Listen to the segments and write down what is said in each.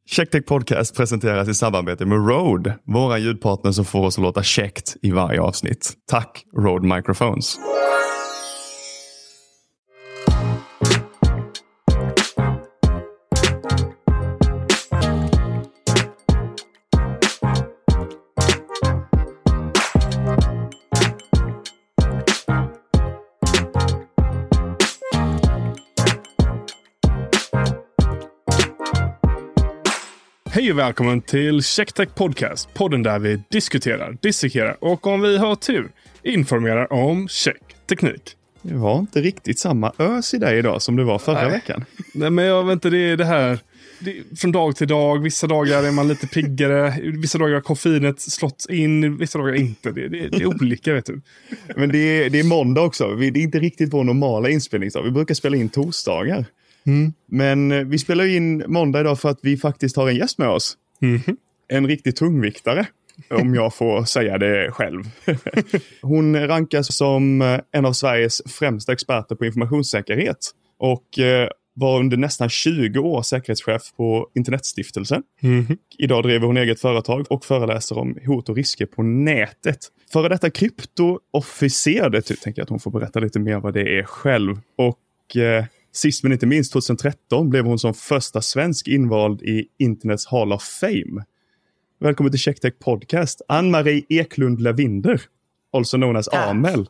Checktech Podcast presenteras i samarbete med Rode, våra ljudpartner som får oss att låta käckt i varje avsnitt. Tack Rode Microphones. Hej och välkommen till Checktech Podcast, podden där vi diskuterar, dissekerar och om vi har tur informerar om checkteknik. Det var inte riktigt samma ös i dig idag som det var förra veckan. Nej, men jag vet inte, det är det här från dag till dag. Vissa dagar är man lite piggare, vissa dagar har koffeinet slått in, vissa dagar inte. Det är olika, vet du. Men det är måndag också. Det är inte riktigt vår normala inspelningsdag. Vi brukar spela in torsdagar. Men vi spelar in måndag idag för att vi faktiskt har en gäst med oss. En riktig tungviktare, om jag får säga det själv. Hon rankas som en av Sveriges främsta experter på informationssäkerhet och var under nästan 20 år säkerhetschef på Internetstiftelsen. Idag driver hon eget företag och föreläser om hot och risker på nätet. Före detta kryptoofficer, det tänker jag att hon får berätta lite mer vad det är själv. Och sist men inte minst 2013 blev hon som första svensk invald i Internets Hall of Fame. Välkommen till Checktech Podcast, Ann-Marie Eklund Lavinder, also known as Amel.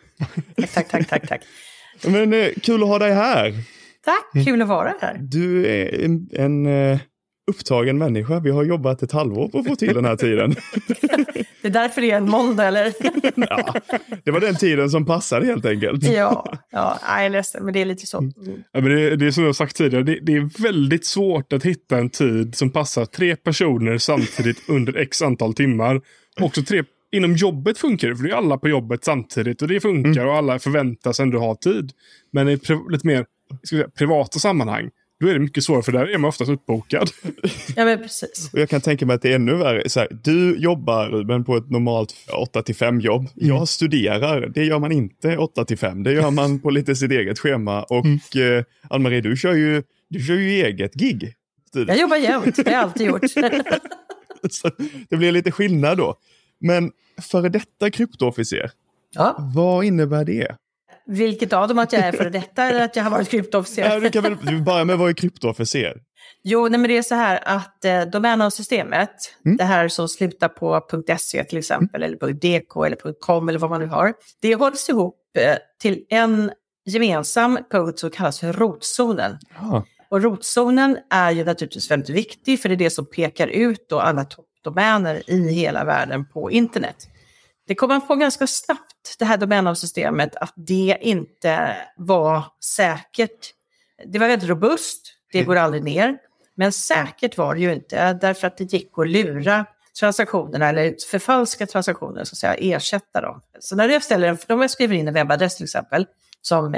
Tack. Men kul att ha dig här. Tack, kul att vara här. Du är en upptagen människa. Vi har jobbat ett halvår på att få till den här tiden. Det är därför det är en måndag, eller? Ja, det var den tiden som passade helt enkelt. Ja, jag är ledsen, men det är lite så. Ja, men det är som jag sagt tidigare, det är väldigt svårt att hitta en tid som passar 3 personer samtidigt under x antal timmar. Också 3 inom jobbet funkar det, för det är alla på jobbet samtidigt och det funkar och alla förväntas ändå ha tid. Men i lite mer privata sammanhang, då är det mycket svårare, för där är man oftast uppbokad. Ja, men precis. Och jag kan tänka mig att det är ännu värre. Så här, du jobbar, Ruben, på ett normalt 8-5 jobb. Jag studerar. Det gör man inte 8-5. Det gör man på lite sitt eget schema. Och Ann-Marie, du kör ju eget gig. Jag jobbar jämt. Det har jag alltid gjort. Så det blir lite skillnad då. Men före detta kryptoofficer, vad innebär det? Vilket av dem, att jag är för detta eller att jag har varit kryptoofficer? Du kan väl börja med vad är kryptoofficer? Jo, nej, men det är så här att domänavsystemet, det här som slutar på .se till exempel, eller .dk eller .com eller vad man nu har, det hålls ihop till en gemensam punkt som kallas för rotzonen. Och rotzonen är ju naturligtvis väldigt viktig, för det är det som pekar ut då alla toppdomäner i hela världen på internet. Det kom man på ganska snabbt, det här domänavsystemet, att det inte var säkert. Det var väldigt robust, det går aldrig ner. Men säkert var det ju inte, därför att det gick att lura transaktionerna eller förfalska transaktioner, så att säga, ersätta dem. Så när jag ställer om jag skriver in en webbadress till exempel, som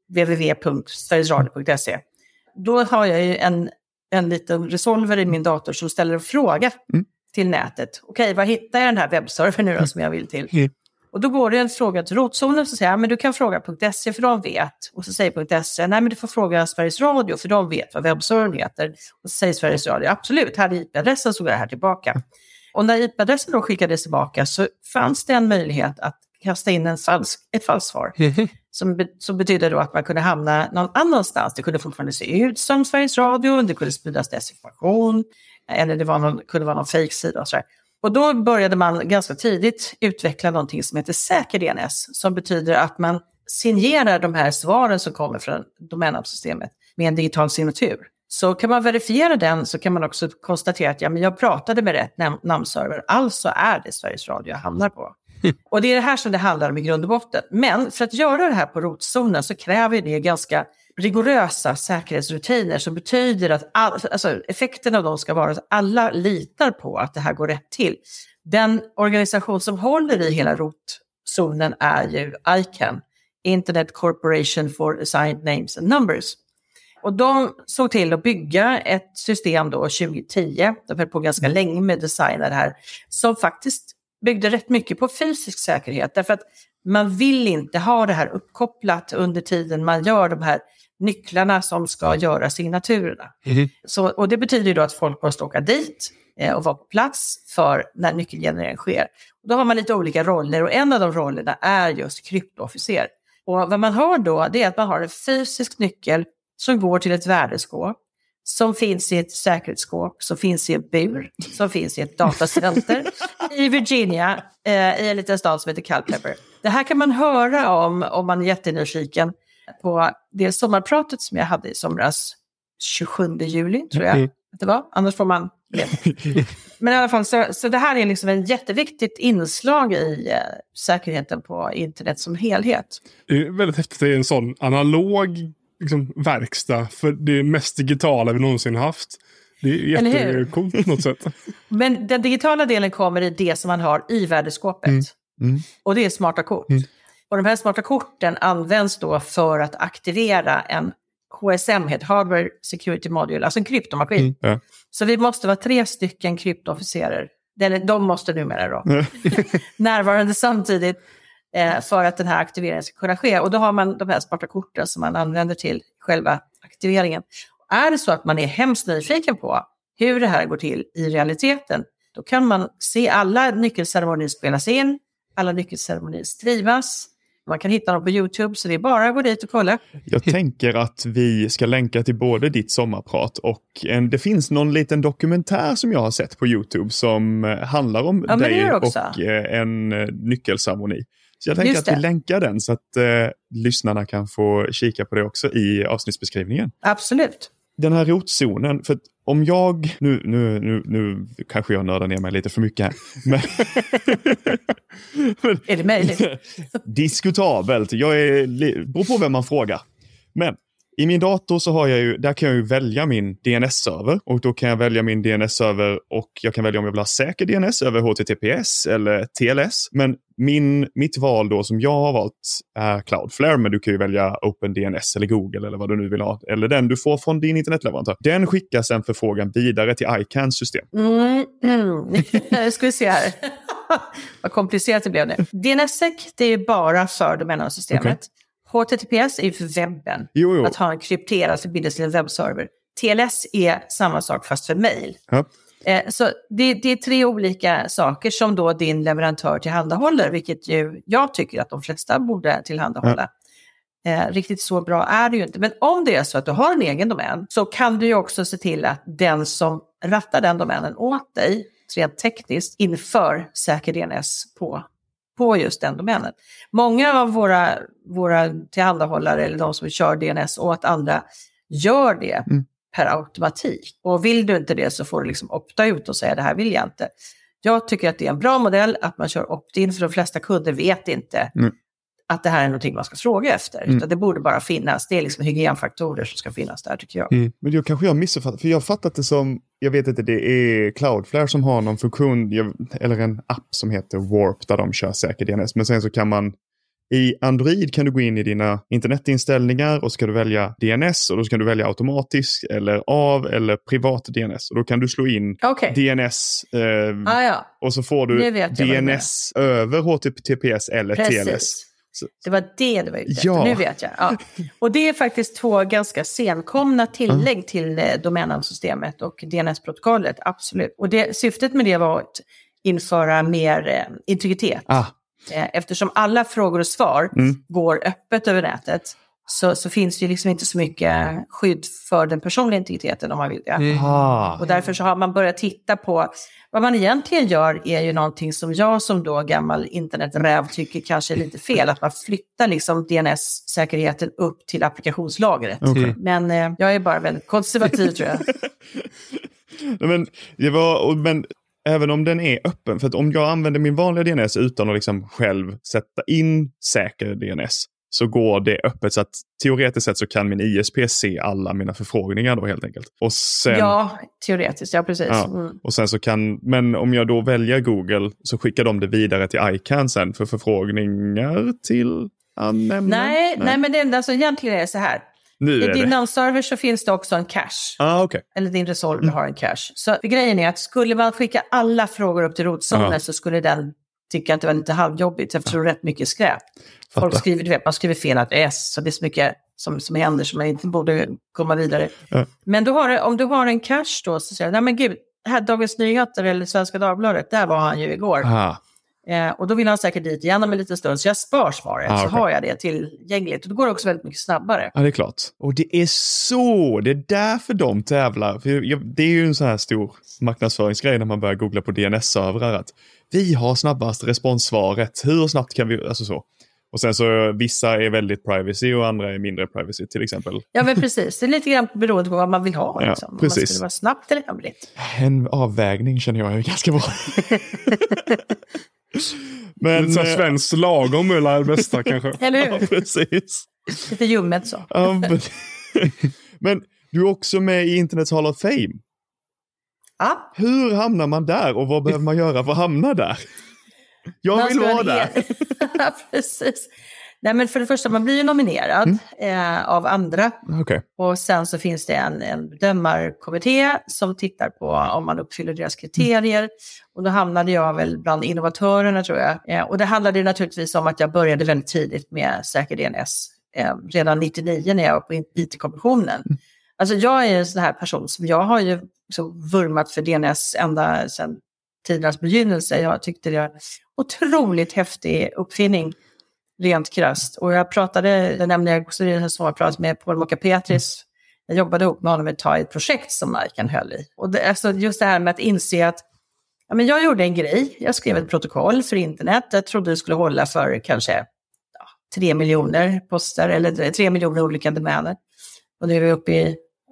www.sverigesradio.se, då har jag ju en liten resolver i min dator som ställer en fråga till nätet. Okej, vad hittar jag den här webbservern nu då som jag vill till? Och då går det en fråga till rotzonen, så säger jag, men du kan fråga .se för de vet. Och så säger .se, nej men du får fråga Sveriges Radio för de vet vad webbservern heter. Och så säger Sveriges Radio, absolut, här är IP-adressen, så går det här tillbaka. Och när IP-adressen då skickades tillbaka så fanns det en möjlighet att kasta in ett falskt svar. Som betyder då att man kunde hamna någon annanstans. Det kunde fortfarande se ut som Sveriges Radio, det kunde spridas desinformation, eller det kunde vara någon fake-sida och sådär. Och då började man ganska tidigt utveckla någonting som heter säker DNS, som betyder att man signerar de här svaren som kommer från domänavsystemet med en digital signatur. Så kan man verifiera den, så kan man också konstatera att jag pratade med rätt namnserver, alltså är det Sveriges Radio jag hamnar på. Och det är det här som det handlar om i grund och botten. Men för att göra det här på rotzonen så kräver det ganska rigorösa säkerhetsrutiner, som betyder att effekten av dem ska vara att alla litar på att det här går rätt till. Den organisation som håller i hela rotzonen är ju ICANN, Internet Corporation for Assigned Names and Numbers. Och de såg till att bygga ett system då 2010, de höll på ganska länge med designer här, som faktiskt byggde rätt mycket på fysisk säkerhet, därför att man vill inte ha det här uppkopplat under tiden man gör de här nycklarna som ska göra signaturerna. Så, och det betyder ju då att folk måste åka dit och vara på plats för när nyckelgenerering sker. Och då har man lite olika roller och en av de rollerna är just kryptoofficer. Och vad man har då, det är att man har en fysisk nyckel som går till ett värdeskåp, som finns i ett säkerhetsskåp, som finns i en bur, som finns i ett datacenter i Virginia, i en liten stad som heter Culpeper. Det här kan man höra om man är jättenyfiken på det sommarpratet som jag hade i somras, 27 juli tror jag att det var, annars får man men i alla fall så det här är liksom en jätteviktigt inslag i säkerheten på internet som helhet. Det är väldigt häftigt att det är en sån analog liksom, verkstad för det mest digitala vi någonsin haft. Det är jättekult på något sätt. Men den digitala delen kommer i det som man har i värdeskåpet. Och det är smarta kort. Och de här smarta korten används då för att aktivera en HSM, Hardware Security Module, alltså en kryptomaskin. Så vi måste vara 3 stycken kryptoofficerer. De måste numera då. Närvarande samtidigt för att den här aktiveringen ska kunna ske. Och då har man de här smarta korten som man använder till själva aktiveringen. Och är det så att man är hemskt nyfiken på hur det här går till i realiteten, då kan man se alla nyckelceremonier spelas in, alla nyckelceremonier streamas. Man kan hitta dem på YouTube, så det är bara att gå dit och kolla. Jag tänker att vi ska länka till både ditt sommarprat och det finns någon liten dokumentär som jag har sett på YouTube som handlar om dig och en nyckelceremoni. Så jag tänker att vi länkar den så att lyssnarna kan få kika på det också i avsnittsbeskrivningen. Absolut. Den här rotzonen, för om jag... Nu kanske jag nördar ner mig lite för mycket här. Men är det möjligt? Diskutabelt. Beror på vem man frågar. Men i min dator så har jag ju... Där kan jag ju välja min DNS-server. Och då kan jag välja min DNS-server och jag kan välja om jag vill ha säker DNS över HTTPS eller TLS. Men mitt val då som jag har valt är Cloudflare, men du kan ju välja OpenDNS eller Google eller vad du nu vill ha. Eller den du får från din internetleverantör. Den skickas en förfrågan vidare till ICANNs system. Jag ska se här. Vad komplicerat det blev nu. DNSSEC, det är bara för domännamnsystemet. HTTPS är ju för webben. Att ha en krypterad förbindelse till en webbserver. TLS är samma sak fast för mail. Så det är 3 olika saker som då din leverantör tillhandahåller, vilket ju jag tycker att de flesta borde tillhandahålla. Riktigt så bra är det ju inte. Men om det är så att du har en egen domän, så kan du ju också se till att den som rattar den domänen åt dig, rent tekniskt, inför säker DNS på just den domänen. Många av våra tillhandahållare eller de som kör DNS åt andra gör det per automatik. Och vill du inte det så får du liksom opta ut och säga det här vill jag inte. Jag tycker att det är en bra modell att man kör opt-in, för de flesta kunder vet inte att det här är någonting man ska fråga efter. Utan det borde bara finnas. Det är liksom hygienfaktorer som ska finnas där, tycker jag. Men då kanske jag missuppfattat. För jag har fattat det som, jag vet inte, det är Cloudflare som har någon funktion, eller en app som heter Warp där de kör säker DNS. Men sen så kan man, i Android kan du gå in i dina internetinställningar och så ska du välja DNS, och då ska du välja automatiskt eller av eller privat DNS. Och då kan du slå in DNS och så får du DNS över HTTPS eller TLS. Det var det var ute efter. Nu vet jag. Ja. Och det är faktiskt 2 ganska senkomna tillägg till domännamnsystemet och DNS-protokollet, absolut. Och syftet med det var att införa mer integritet. Eftersom alla frågor och svar går öppet över nätet, så finns det ju liksom inte så mycket skydd för den personliga integriteten om man vill det. Och därför så har man börjat titta på vad man egentligen gör, är ju någonting som jag som då gammal interneträv tycker kanske är lite fel. Att man flyttar liksom DNS-säkerheten upp till applikationslagret. Men jag är bara väldigt konservativ, tror jag. Men även om den är öppen, för att om jag använder min vanliga DNS utan att liksom själv sätta in säker DNS, så går det öppet, så att teoretiskt sett så kan min ISP se alla mina förfrågningar då helt enkelt. Och sen, teoretiskt, precis. Och sen så men om jag då väljer Google så skickar de det vidare till ICANN sen för förfrågningar till användaren. Nej, men det är alltså egentligen är så här. I din namnserver så finns det också en cache. Eller din resolver har en cache. Så grejen är att skulle man skicka alla frågor upp till rotzonen så skulle den tycker att det var lite halvjobbigt eftersom det är rätt mycket skräp. Folk skriver, man skriver fel adress så det är så mycket som händer som man inte borde komma vidare. Men om du har en cache då så säger jag, nej men gud, här Dagens Nyheter eller Svenska Dagbladet, där var han ju igår. Och då vill han säkert dit igen om en liten stund, så jag spar svaret så har jag det tillgängligt. Och då går det också väldigt mycket snabbare. Ja, det är klart. Och det är därför de tävlar. För det är ju en sån här stor marknadsföringsgrej när man börjar googla på DNS-servrar att vi har snabbast responssvaret. Hur snabbt kan vi, alltså så. Och sen så vissa är väldigt privacy och andra är mindre privacy till exempel. Ja men precis, det är lite grann beroende på vad man vill ha. Ja, liksom. Om man skulle vara snabbt eller hemligt. En avvägning känner jag är ganska bra. Men lite så svenskt lagom eller bästa kanske. Eller hur? Ja, precis. Lite ljummet så. Men du är också med i Internets Hall of Fame. Ja. Hur hamnar man där och vad behöver man göra för att hamna där? Jag vill vara där. Ja, precis. Nej, men för det första, man blir ju nominerad av andra. Okay. Och sen så finns det en bedömarkommitté som tittar på om man uppfyller deras kriterier. Och då hamnade jag väl bland innovatörerna tror jag. Och det handlade naturligtvis om att jag började väldigt tidigt med säker DNS. Redan 99 när jag var på IT-kommissionen. Alltså jag är en sån här person som jag har ju så vurmat för DNS ända sedan tidernas begynnelse. Jag tyckte det var otroligt häftig uppfinning. Rent krasst. Och det nämnde jag också i den här sommarpratet med Paul Mokka-Petris. Jag jobbade ihop med honom i ett projekt som Icon höll i. Och alltså just det här med att inse att jag gjorde en grej. Jag skrev ett protokoll för internet. Jag trodde det skulle hålla för kanske 3 miljoner poster eller 3 miljoner olika domäner. Och nu är vi uppe i,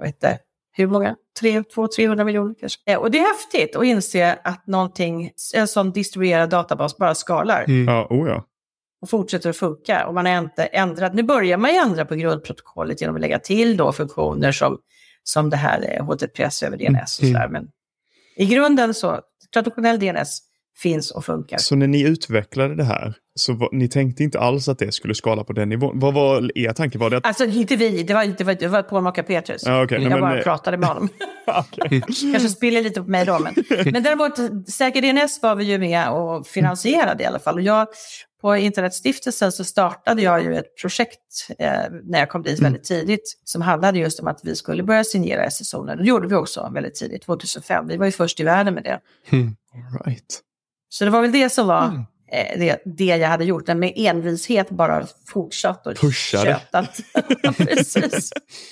hur många? 200-300 miljoner kanske. Och det är häftigt att inse att en sån distribuerad databas bara skalar. Ja. Och fortsätter att funka. Och man har inte ändrat. Nu börjar man ju ändra på grundprotokollet genom att lägga till då funktioner som det här HTTPS över DNS och sådär. Men i grunden så, traditionell DNS finns och funkar. Så när ni utvecklade det här, så ni tänkte inte alls att det skulle skala på den nivån? Vad var er tanke? Var det att... Alltså inte vi, det var Paul Mokka-Petris. Jag bara pratade med honom. Kanske spiller lite på mig då. Men däremot, säker DNS var vi ju med och finansierade i alla fall. Och på Internetstiftelsen så startade jag ju ett projekt när jag kom dit väldigt tidigt som handlade just om att vi skulle börja signera SSO-ner. Det gjorde vi också väldigt tidigt, 2005. Vi var ju först i världen med det. All right. Så det var väl det som var det jag hade gjort. Den med envishet bara fortsatt och tjötat. Precis.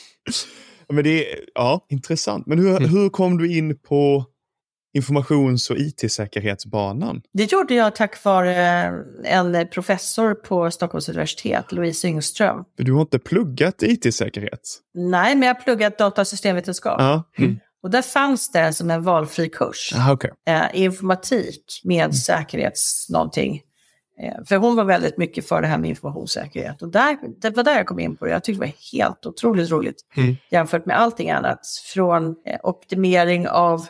Men det är intressant. Men hur kom du in på informations- och IT-säkerhetsbanan? Det gjorde jag tack vare en professor på Stockholms universitet, Louise Yngström. Du har inte pluggat IT-säkerhet? Nej, men jag har pluggat datasystemvetenskap. Och där fanns det som en valfri kurs. Informatik med säkerhets någonting. För hon var väldigt mycket för det här med informationssäkerhet. Och det var där jag kom in på det. Jag tyckte det var helt otroligt roligt. Jämfört med allting annat. Från optimering av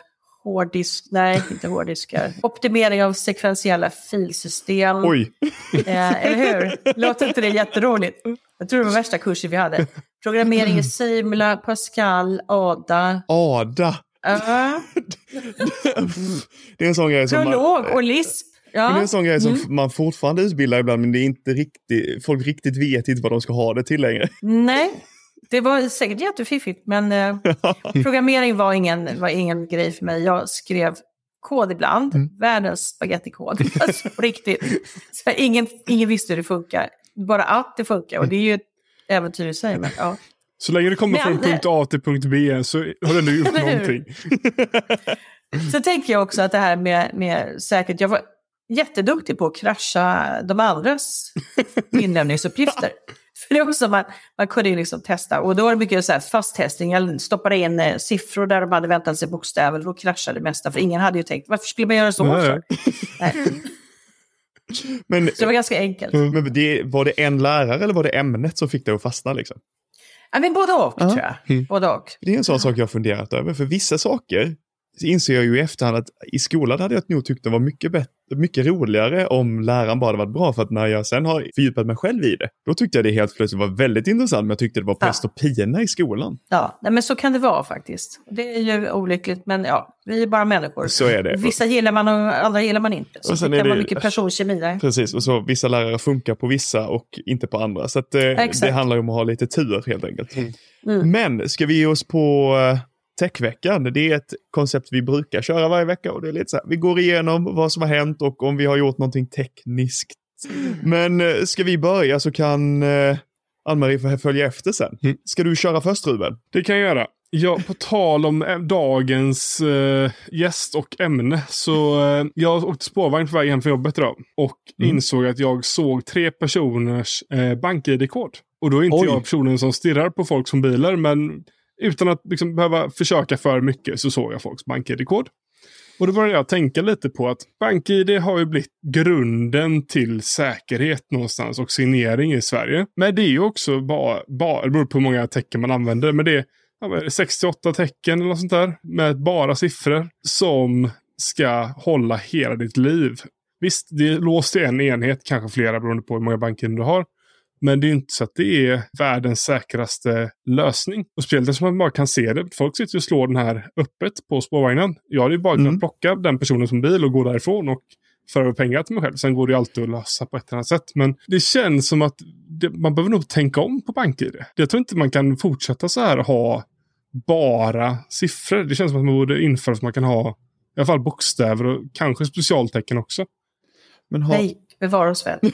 optimering av sekventiella filsystem. Oj! Eller hur? Låter inte det jätteroligt? Jag tror det var värsta kursen vi hade. Programmering i Simula, Pascal, Ada. Det är en sån grej som Prolog och Lisp. Det är en sån grej som man fortfarande utbildar ibland, men det är inte riktigt, folk riktigt vet inte vad de ska ha det till längre. Nej, det var säkert jättefiffigt, men programmering var ingen grej för mig. Jag skrev kod ibland, världens spagettikod, alltså, riktigt. Så ingen visste hur det funkar, bara att det funkar, och det är ju ett äventyr i sig. Men, så länge det kommer från punkt A till punkt B så har du gjort någonting. Så tänker jag också att det här med säkerhet, jag var jätteduktig på att krascha de andras inlämningsuppgifter. För det är också man kunde ju liksom testa. Och då var det mycket så här fasttestning. Jag stoppade in siffror där de hade väntat sig bokstäver. Och då kraschade det mesta. För ingen hade ju tänkt, varför skulle man göra så? Nej. Men, så det var ganska enkelt. Men var det en lärare eller var det ämnet som fick det att fastna liksom? Ja, men både och tror jag. Både och. Det är en sån sak jag har funderat över. För vissa saker inser jag ju i efterhand att i skolan hade jag nog tyckt det var mycket roligare om läraren bara hade varit bra, för att när jag sen har fördjupat mig själv i det, då tyckte jag det helt plötsligt var väldigt intressant, men jag tyckte det var pest och pina i skolan. Ja, men så kan det vara faktiskt. Det är ju olyckligt, men ja, vi är bara människor. Så är det. Vissa gillar man och andra gillar man inte. Så och sen det kan är vara mycket personkemi där. Precis, och så vissa lärare funkar på vissa och inte på andra. Så att, det handlar ju om att ha lite tur helt enkelt. Men ska vi ge oss på Techveckan? Det är ett koncept vi brukar köra varje vecka, och det är lite så här, vi går igenom vad som har hänt och om vi har gjort någonting tekniskt. Men ska vi börja så kan Ann-Marie få följa efter sen. Ska du köra först, Ruben? Det kan jag göra. Ja, på tal om dagens gäst och ämne, så jag åkte spårvagn på väg hem från jobbet idag och insåg att jag såg 3 personers bank-ID-kod. Och då är inte jag personen som stirrar på folk som bilar, men utan att liksom behöva försöka för mycket så såg jag folks bank-ID-kod. Och då började jag tänka lite på att BankID har ju blivit grunden till säkerhet någonstans och signering i Sverige. Men det är ju också bara det beror på hur många tecken man använder, men det är 68 tecken eller något sånt där med bara siffror som ska hålla hela ditt liv. Visst, det är låst i en enhet, kanske flera beroende på hur många banker du har. Men det är inte så att det är världens säkraste lösning. Och speciellt som man bara kan se det. Folk sitter och slår den här öppet på spårvagnen. Jag hade ju bara kunnat plocka den personen som bil och gå därifrån och föra pengar till mig själv. Sen går det alltid att lösa på ett annat sätt. Men det känns som att man behöver nog tänka om på BankID. Jag tror inte man kan fortsätta så här ha bara siffror. Det känns som att man borde införa så man kan ha i alla fall bokstäver och kanske specialtecken också. Men nej, bevara oss väl.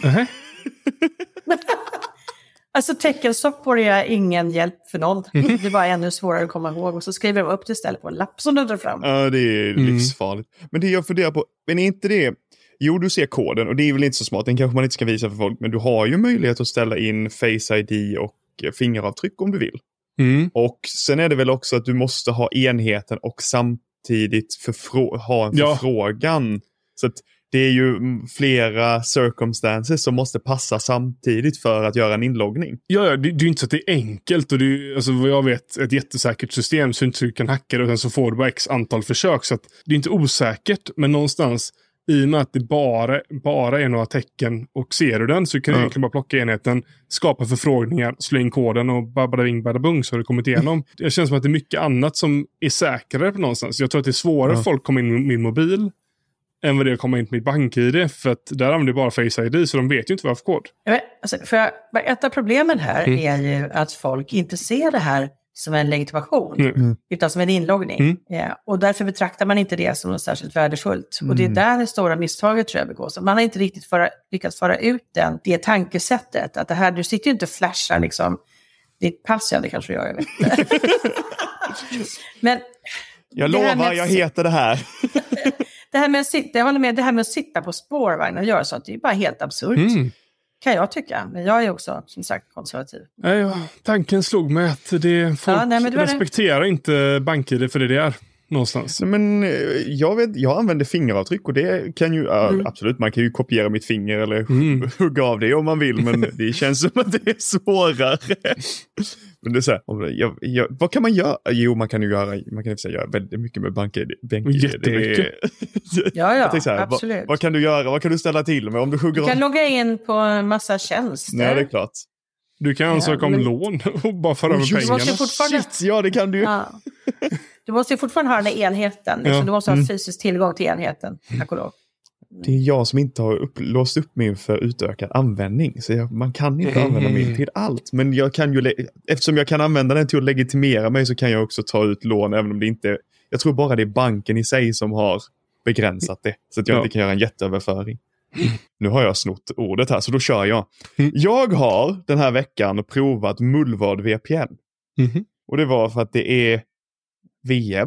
Alltså teckenstoppor är ingen hjälp för någon. Det är bara ännu svårare att komma ihåg. Och så skriver de upp det istället på en lapp som du drar fram. Ja, det är livsfarligt. Men det jag funderar på, men är inte det... Jo, du ser koden och det är väl inte så smart. Den kanske man inte ska visa för folk. Men du har ju möjlighet att ställa in Face ID och fingeravtryck om du vill. Och sen är det väl också att du måste ha enheten och samtidigt ha en förfrågan. Så att det är ju flera circumstances som måste passa samtidigt för att göra en inloggning. Ja, det är ju inte så att det är enkelt. Och det är, alltså, vad jag vet, ett jättesäkert system så inte du kan hacka det och sen så får du bara x antal försök. Så att det är inte osäkert, men någonstans i och med att det bara är några tecken och ser du den så kan du egentligen bara plocka enheten, skapa förfrågningar, slå in koden och bada bing, bada bung så har det kommit igenom. Det känns som att det är mycket annat som är säkrare på någonstans. Jag tror att det är svårare för folk att komma in med min mobil än vad det är att komma in på mitt bank-ID, för att där använder bara Face ID så de vet ju inte vad jag har för kod. Alltså, ett av problemen här är ju att folk inte ser det här som en legitimation utan som en inloggning. Och därför betraktar man inte det som något särskilt värdefullt. Och det är där det stora misstaget tror jag begås. Man har inte riktigt lyckats föra ut det tankesättet. Att det här, du sitter ju inte och flashar liksom ditt pass, det kanske jag vet inte. Men jag lovar, jag heter det här. Det här med att sitta, jag håller med, det här med att sitta på spårvagn och göra sånt, det är bara helt absurt. Kan jag tycka. Men jag är också, som sagt, konservativ. Tanken slog mig att folk respekterar inte BankID för det är någonstans. Men jag använder fingeravtryck och det kan ju, absolut, man kan ju kopiera mitt finger eller hugga av det om man vill, men det känns som att det är svårare. Men det är så här, vad kan man göra? Jo, man kan ju göra väldigt mycket med BankID. Jättemycket. Ja, så här, absolut. Vad kan du göra? Vad kan du ställa till med om du hugger? Du kan logga in på en massa tjänster. Nej, det är klart. Du kan ansöka om lån och bara föra över pengarna. Ja, det kan du. Ja. Du måste ju fortfarande ha den här enheten. Liksom. Du måste ha fysisk tillgång till enheten. Tack och lov. Det är jag som inte har låst upp mig för utökad användning. Så man kan inte använda mig till allt. Men jag kan ju, eftersom jag kan använda den till att legitimera mig så kan jag också ta ut lån. Även om det inte, jag tror bara det är banken i sig som har begränsat det. Så att jag inte kan göra en jätteöverföring. Nu har jag snott ordet här så då kör jag. Jag har den här veckan provat Mullvad VPN. Och det var för att det är VM.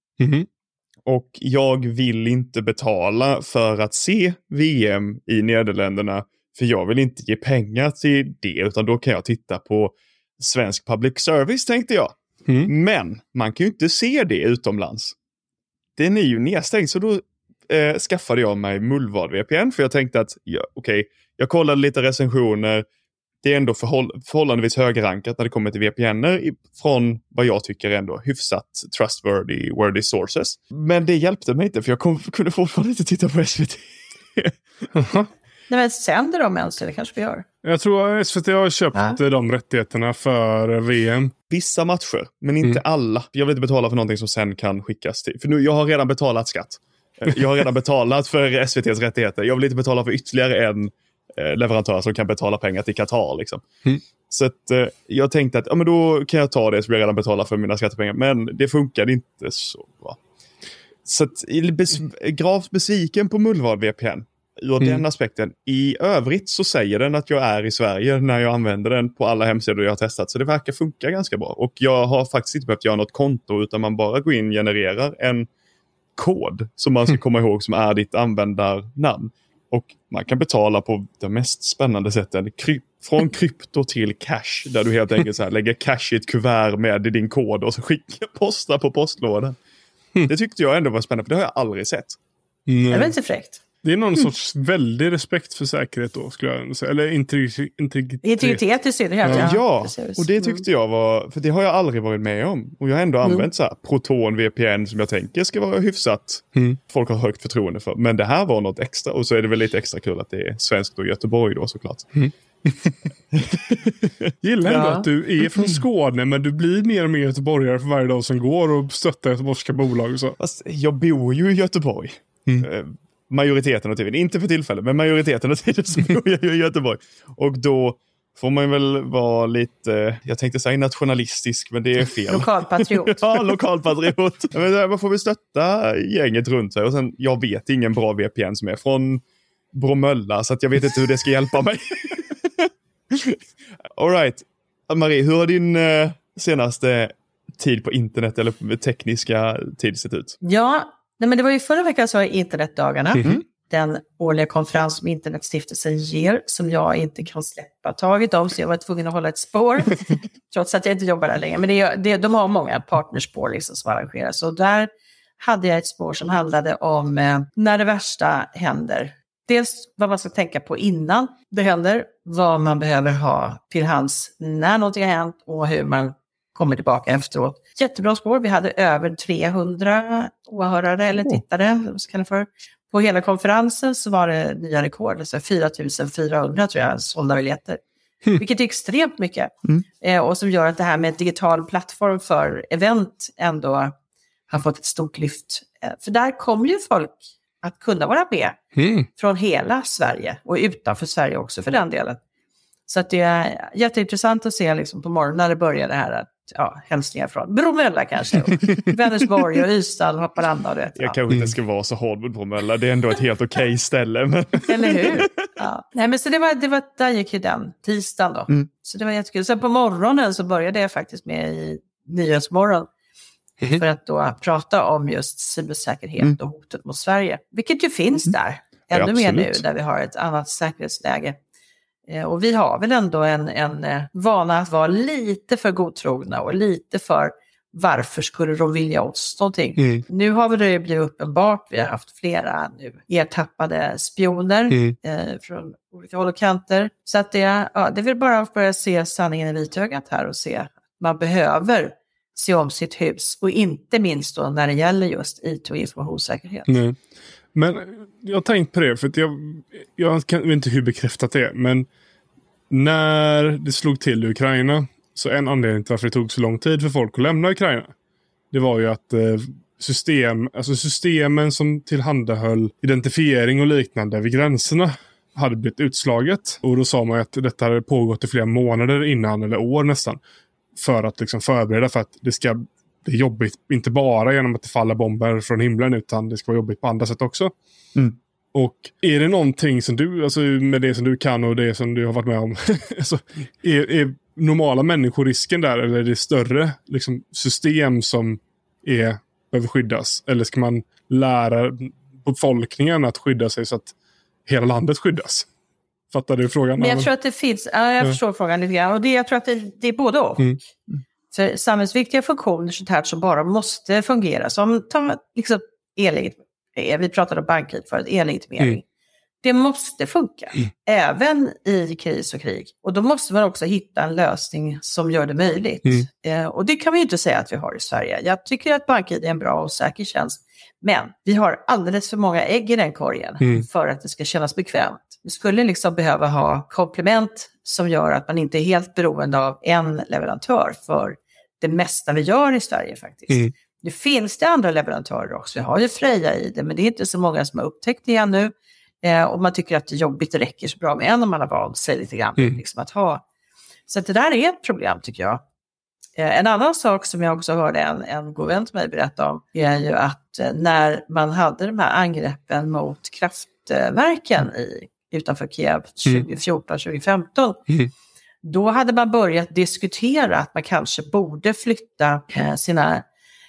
Och jag vill inte betala för att se VM i Nederländerna. För jag vill inte ge pengar till det. Utan då kan jag titta på svensk public service, tänkte jag. Men man kan ju inte se det utomlands. Den är ju nedstängd. Så då skaffade jag mig Mullvad VPN. För jag tänkte att, jag kollade lite recensioner. det är ändå förhållandevis högrankat när det kommer till VPN:er från vad jag tycker är ändå hyfsat trustworthy sources. Men det hjälpte mig inte, för jag kunde fortfarande inte titta på SVT. Nej, men sänder de ens, det kanske vi gör. Jag tror SVT har köpt de rättigheterna för VM. Vissa matcher, men inte alla. Jag vill inte betala för någonting som sen kan skickas till. För nu, jag har redan betalat skatt. Jag har redan betalat för SVT:s rättigheter. Jag vill inte betala för ytterligare en leverantör som kan betala pengar till Qatar. Liksom. Så att, jag tänkte att men då kan jag ta det som jag redan betalar för mina skattepengar. Men det funkade inte så bra. Så att, gravt besviken på Mullvad VPN. Ur den aspekten. I övrigt så säger den att jag är i Sverige när jag använder den på alla hemsidor jag har testat. Så det verkar funka ganska bra. Och jag har faktiskt inte behövt göra något konto, utan man bara går in och genererar en kod som man ska komma ihåg som är ditt användarnamn. Och man kan betala på de mest spännande sätten. Från krypto till cash. Där du helt enkelt så här lägger cash i ett kuvert med din kod och så postar på postlådan. Det tyckte jag ändå var spännande, för det har jag aldrig sett. Det är väl inte fräckt. Det är någon sorts väldig respekt för säkerhet då, skulle jag säga. Eller integritet i synnerhet. Ja, och det tyckte jag var... För det har jag aldrig varit med om. Och jag har ändå använt så här Proton VPN som jag tänker ska vara hyfsat. Folk har högt förtroende för. Men det här var något extra. Och så är det väl lite extra kul att det är svenskt och Göteborg då, såklart. Gillar ändå att du är från Skåne, men du blir mer och mer göteborgare för varje dag som går och stöttar göteborgska bolag och så. Fast jag bor ju i Göteborg. Majoriteten av tiden, inte för tillfället, men majoriteten av tiden så bor jag ju i Göteborg. Och då får man väl vara lite, jag tänkte säga nationalistisk, men det är fel. Lokalpatriot. Ja, lokalpatriot. Man får väl stötta gänget runt sig. Och sen, jag vet ingen bra VPN som är från Bromölla, så att jag vet inte hur det ska hjälpa mig. All right. Marie, hur har din senaste tid på internet eller tekniska tid sett ut? Ja, nej, men det var ju förra veckan så var internetdagarna. Den årliga konferens som Internetstiftelsen ger, som jag inte kan släppa taget om, så jag var tvungen att hålla ett spår. Trots att jag inte jobbar där längre. Men de har många partnerspår liksom som arrangeras. Och där hade jag ett spår som handlade om när det värsta händer. Dels vad man ska tänka på innan det händer, vad man behöver ha till hands när någonting har hänt och hur man kommer tillbaka efteråt. Jättebra spår. Vi hade över 300 åhörare eller tittare. Vad ska det för? På hela konferensen så var det nya rekord. Alltså 4400 tror jag sålda biljetter. Vilket är extremt mycket. Och som gör att det här med digital plattform för event ändå har fått ett stort lyft. För där kommer ju folk att kunna vara med från hela Sverige och utanför Sverige också för den delen. Så att det är jätteintressant att se liksom på morgonen när det börjar det här att hälsningar från Bromölla kanske, Vänersborg och Ystad och Haparanda. Och jag kanske inte ska vara så hård mot Bromölla, det är ändå ett helt okej ställe. Men... Eller hur? Ja. Nej, men så det var där gick ju den tisdagen då. Så det var jättekul. Sen på morgonen så började jag faktiskt med i Nyhetsmorgon för att då prata om just cybersäkerhet och hotet mot Sverige. Vilket ju finns där ännu mer nu där vi har ett annat säkerhetsläge. Och vi har väl ändå en vana att vara lite för godtrogna och lite för varför skulle de vilja oss någonting. Nu har det blivit uppenbart, vi har haft flera nu ertappade spioner från olika håll och kanter. Så att det är väl bara att börja se sanningen i vitögat här och se att man behöver se om sitt hus. Och inte minst då när det gäller just IT och informationssäkerhet. Nej. Men jag har tänkt på det, för att jag vet inte hur bekräftat det är, men när det slog till i Ukraina, så en anledning till varför det tog så lång tid för folk att lämna Ukraina, det var ju att systemen som tillhandahöll identifiering och liknande vid gränserna hade blivit utslaget. Och då sa man att detta hade pågått i flera månader innan, eller år nästan, för att liksom förbereda för att det är jobbigt, inte bara genom att det faller bomber från himlen, utan det ska vara jobbigt på andra sätt också. Och är det någonting som du, alltså med det som du kan och det som du har varit med om, alltså, är normala människorisken där, eller är det större liksom, system som behöver skyddas? Eller ska man lära befolkningen att skydda sig så att hela landet skyddas? Fattar du frågan? Men jag tror att det finns, jag förstår frågan lite grann. Och jag tror att det är både och. För samhällsviktiga funktioner sånt här som bara måste fungera. Som liksom vi pratade om BankID för ett e-legitimering. Det måste funka, även i kris och krig. Och då måste man också hitta en lösning som gör det möjligt. Och det kan vi ju inte säga att vi har i Sverige. Jag tycker att BankID är en bra och säker tjänst. Men vi har alldeles för många ägg i den korgen för att det ska kännas bekvämt. Vi skulle liksom behöva ha komplement som gör att man inte är helt beroende av en leverantör för det mesta vi gör i Sverige faktiskt. Det finns det andra leverantörer också. Vi har ju Freja i det, men det är inte så många som har upptäckt det ännu. Och man tycker att det är jobbigt, det räcker så bra med en om man har valt sig lite grann. Liksom att ha. Så det där är ett problem tycker jag. En annan sak som jag också hörde en god vän till mig berätta om är ju att när man hade de här angreppen mot kraftverken utanför Kiev 2014-2015 då hade man börjat diskutera att man kanske borde flytta sina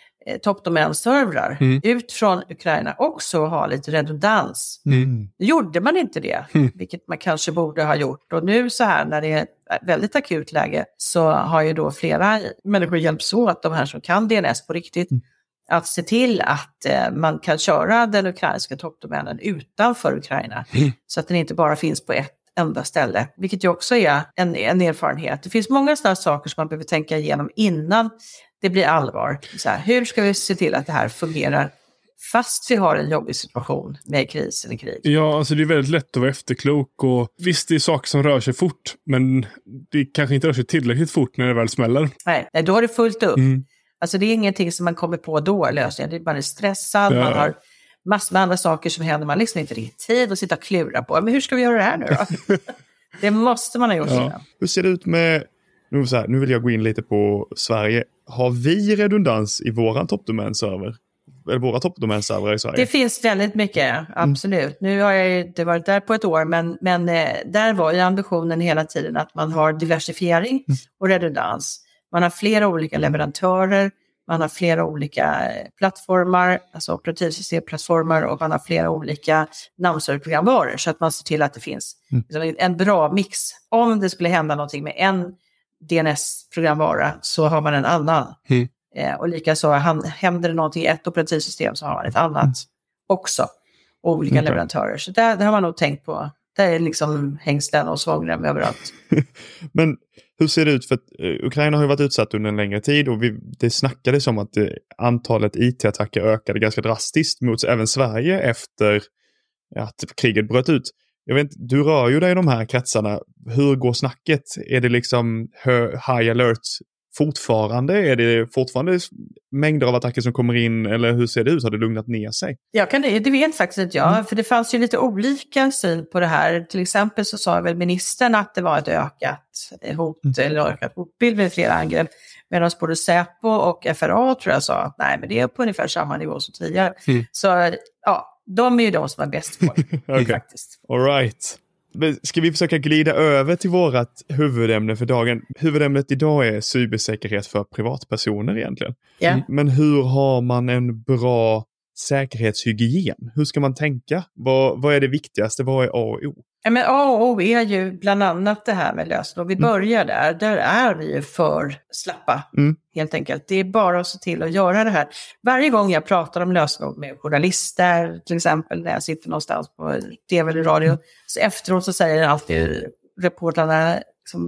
toppdomänservrar ut från Ukraina också ha lite redundans. Gjorde man inte det, vilket man kanske borde ha gjort. Och nu så här när det är ett väldigt akut läge så har ju då flera människor hjälps åt, de här som kan DNS på riktigt, att se till att man kan köra den ukrainska toppdomänen utanför Ukraina. Så att den inte bara finns på ett enda ställe, vilket ju också är en erfarenhet. Det finns många sådana saker som man behöver tänka igenom innan det blir allvar. Så här, hur ska vi se till att det här fungerar fast vi har en jobbig situation med kris eller krig? Ja, alltså det är väldigt lätt att vara efterklok och visst det är saker som rör sig fort, men det kanske inte rör sig tillräckligt fort när det väl smäller. Nej, då har det fullt upp. Alltså det är ingenting som man kommer på då lösningen. Det är bara stressad, man har massor med andra saker som händer. Man liksom inte riktigt tid att sitta och klura på. Men hur ska vi göra det här nu då? Det måste man ha gjort innan. Hur ser det ut med, nu vill jag gå in lite på Sverige. Har vi redundans i våran toppdomänserver? Eller våra toppdomänserver i Sverige? Det finns väldigt mycket, absolut. Nu har jag ju inte varit där på ett år, men där var ju ambitionen hela tiden att man har diversifiering och redundans. Man har flera olika leverantörer, man har flera olika plattformar, alltså operativsystemplattformar, och man har flera olika namnserverprogramvaror så att man ser till att det finns en bra mix. Om det skulle hända någonting med en DNS-programvara så har man en annan. Och likaså händer det någonting i ett operativsystem så har man ett annat också. Och olika leverantörer. Så där har man nog tänkt på. Där är liksom hängslen och svångrem överallt. Men hur ser det ut? För att Ukraina har ju varit utsatt under en längre tid och det snackades om att antalet IT-attacker ökade ganska drastiskt mot även Sverige efter att kriget bröt ut. Jag vet inte, du rör ju dig i de här kretsarna. Hur går snacket? Är det liksom high alert fortfarande? Är det fortfarande mängder av attacker som kommer in? Eller hur ser det ut? Har det lugnat ner sig? Det vet faktiskt inte jag. För det fanns ju lite olika syn på det här. Till exempel så sa väl ministern att det var ett ökat hot eller ökat hotbild med flera angrepp. Medan både Säpo och FRA tror jag sa att nej, men det är på ungefär samma nivå som tidigare. Så ja, de är ju de som är bäst på det faktiskt. All right. Ska vi försöka glida över till vårat huvudämne för dagen? Huvudämnet idag är cybersäkerhet för privatpersoner egentligen. Men hur har man en bra säkerhetshygien? Hur ska man tänka? Vad är det viktigaste? Vad är A och O? Men A och O är ju bland annat det här med lösenord. Vi börjar där. Där är vi ju för slappa, helt enkelt. Det är bara att se till att göra det här. Varje gång jag pratar om lösenord med journalister, till exempel när jag sitter någonstans på tv eller radio, så efteråt så säger alltid reportrarna liksom,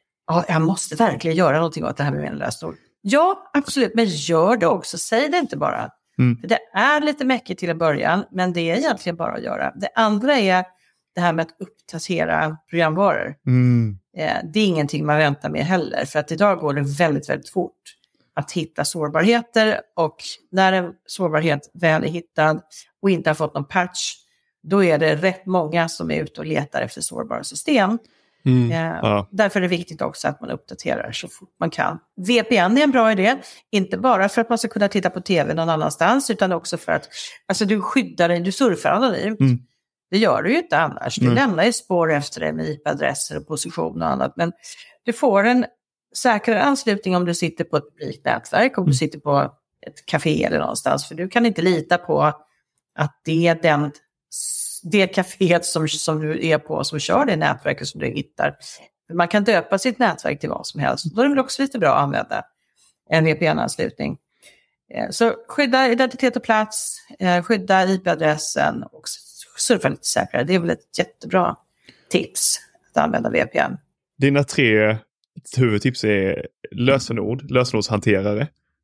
jag måste verkligen göra någonting åt det här med mina lösenord. Ja, absolut, men gör det också. Säg det inte bara. För det är lite mäckigt till en början, men det är egentligen bara att göra. Det andra är det här med att uppdatera programvaror. Det är ingenting man väntar med heller. För att idag går det väldigt, väldigt fort att hitta sårbarheter. Och när en sårbarhet väl är hittad och inte har fått någon patch, då är det rätt många som är ute och letar efter sårbara system. Därför är det viktigt också att man uppdaterar så fort man kan. VPN är en bra idé. Inte bara för att man ska kunna titta på tv någon annanstans, utan också för att du skyddar dig, du surfar anonymt. Det gör du ju inte annars. Du lämnar ju spår efter dig med IP-adresser och position och annat. Men du får en säkrare anslutning om du sitter på ett publikt nätverk, om du sitter på ett café eller någonstans. För du kan inte lita på att det är det kaféet som du är på som kör det nätverket som du hittar. Man kan döpa sitt nätverk till vad som helst. Då är det väl också lite bra att använda en VPN-anslutning. Så skydda identitet och plats, skydda IP-adressen och surfa lite säkrare. Det är väl ett jättebra tips att använda VPN. Dina 3 huvudtips är lösenordshanterare,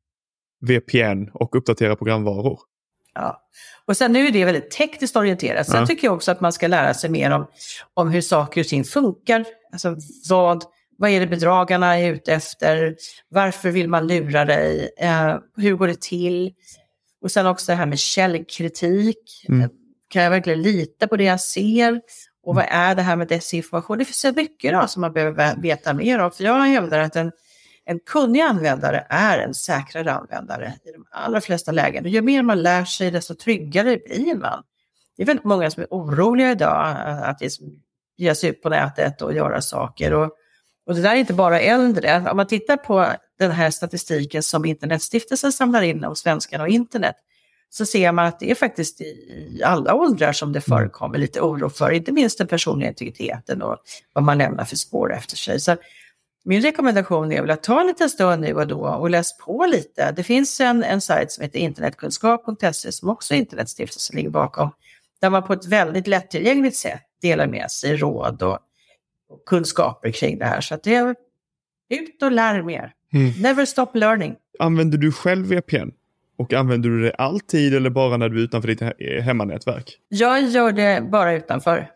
VPN och uppdatera programvaror. Ja. Och sen nu är det väldigt tekniskt orienterat. Sen tycker jag också att man ska lära sig mer om hur saker och ting funkar. Alltså vad är det bedragarna är ute efter? Varför vill man lura dig? Hur går det till? Och sen också det här med källkritik. Kan jag verkligen lita på det jag ser? Och vad är det här med desinformation? Det finns så mycket då som man behöver veta mer om. För jag hävdar att en kunnig användare är en säkrare användare i de allra flesta lägen. Och ju mer man lär sig, desto tryggare blir man. Det är väldigt många som är oroliga idag att ge sig ut på nätet och göra saker. Och det där är inte bara äldre. Om man tittar på den här statistiken som Internetstiftelsen samlar in om svenskarna och internet, så ser man att det är faktiskt i alla åldrar som det förekommer lite oro för, inte minst den personliga integriteten och vad man lämnar för spår efter sig. Så min rekommendation är väl att ta en liten stund nu och då och läs på lite. Det finns en sajt som heter internetkunskap.se som också Internetstiftelsen ligger bakom, där man på ett väldigt lättillgängligt sätt delar med sig råd och kunskaper kring det här. Så att det är ut och lär mer. Never stop learning. Använder du själv VPN? Och använder du det alltid eller bara när du är utanför ditt hemmanätverk? Jag gör det bara utanför.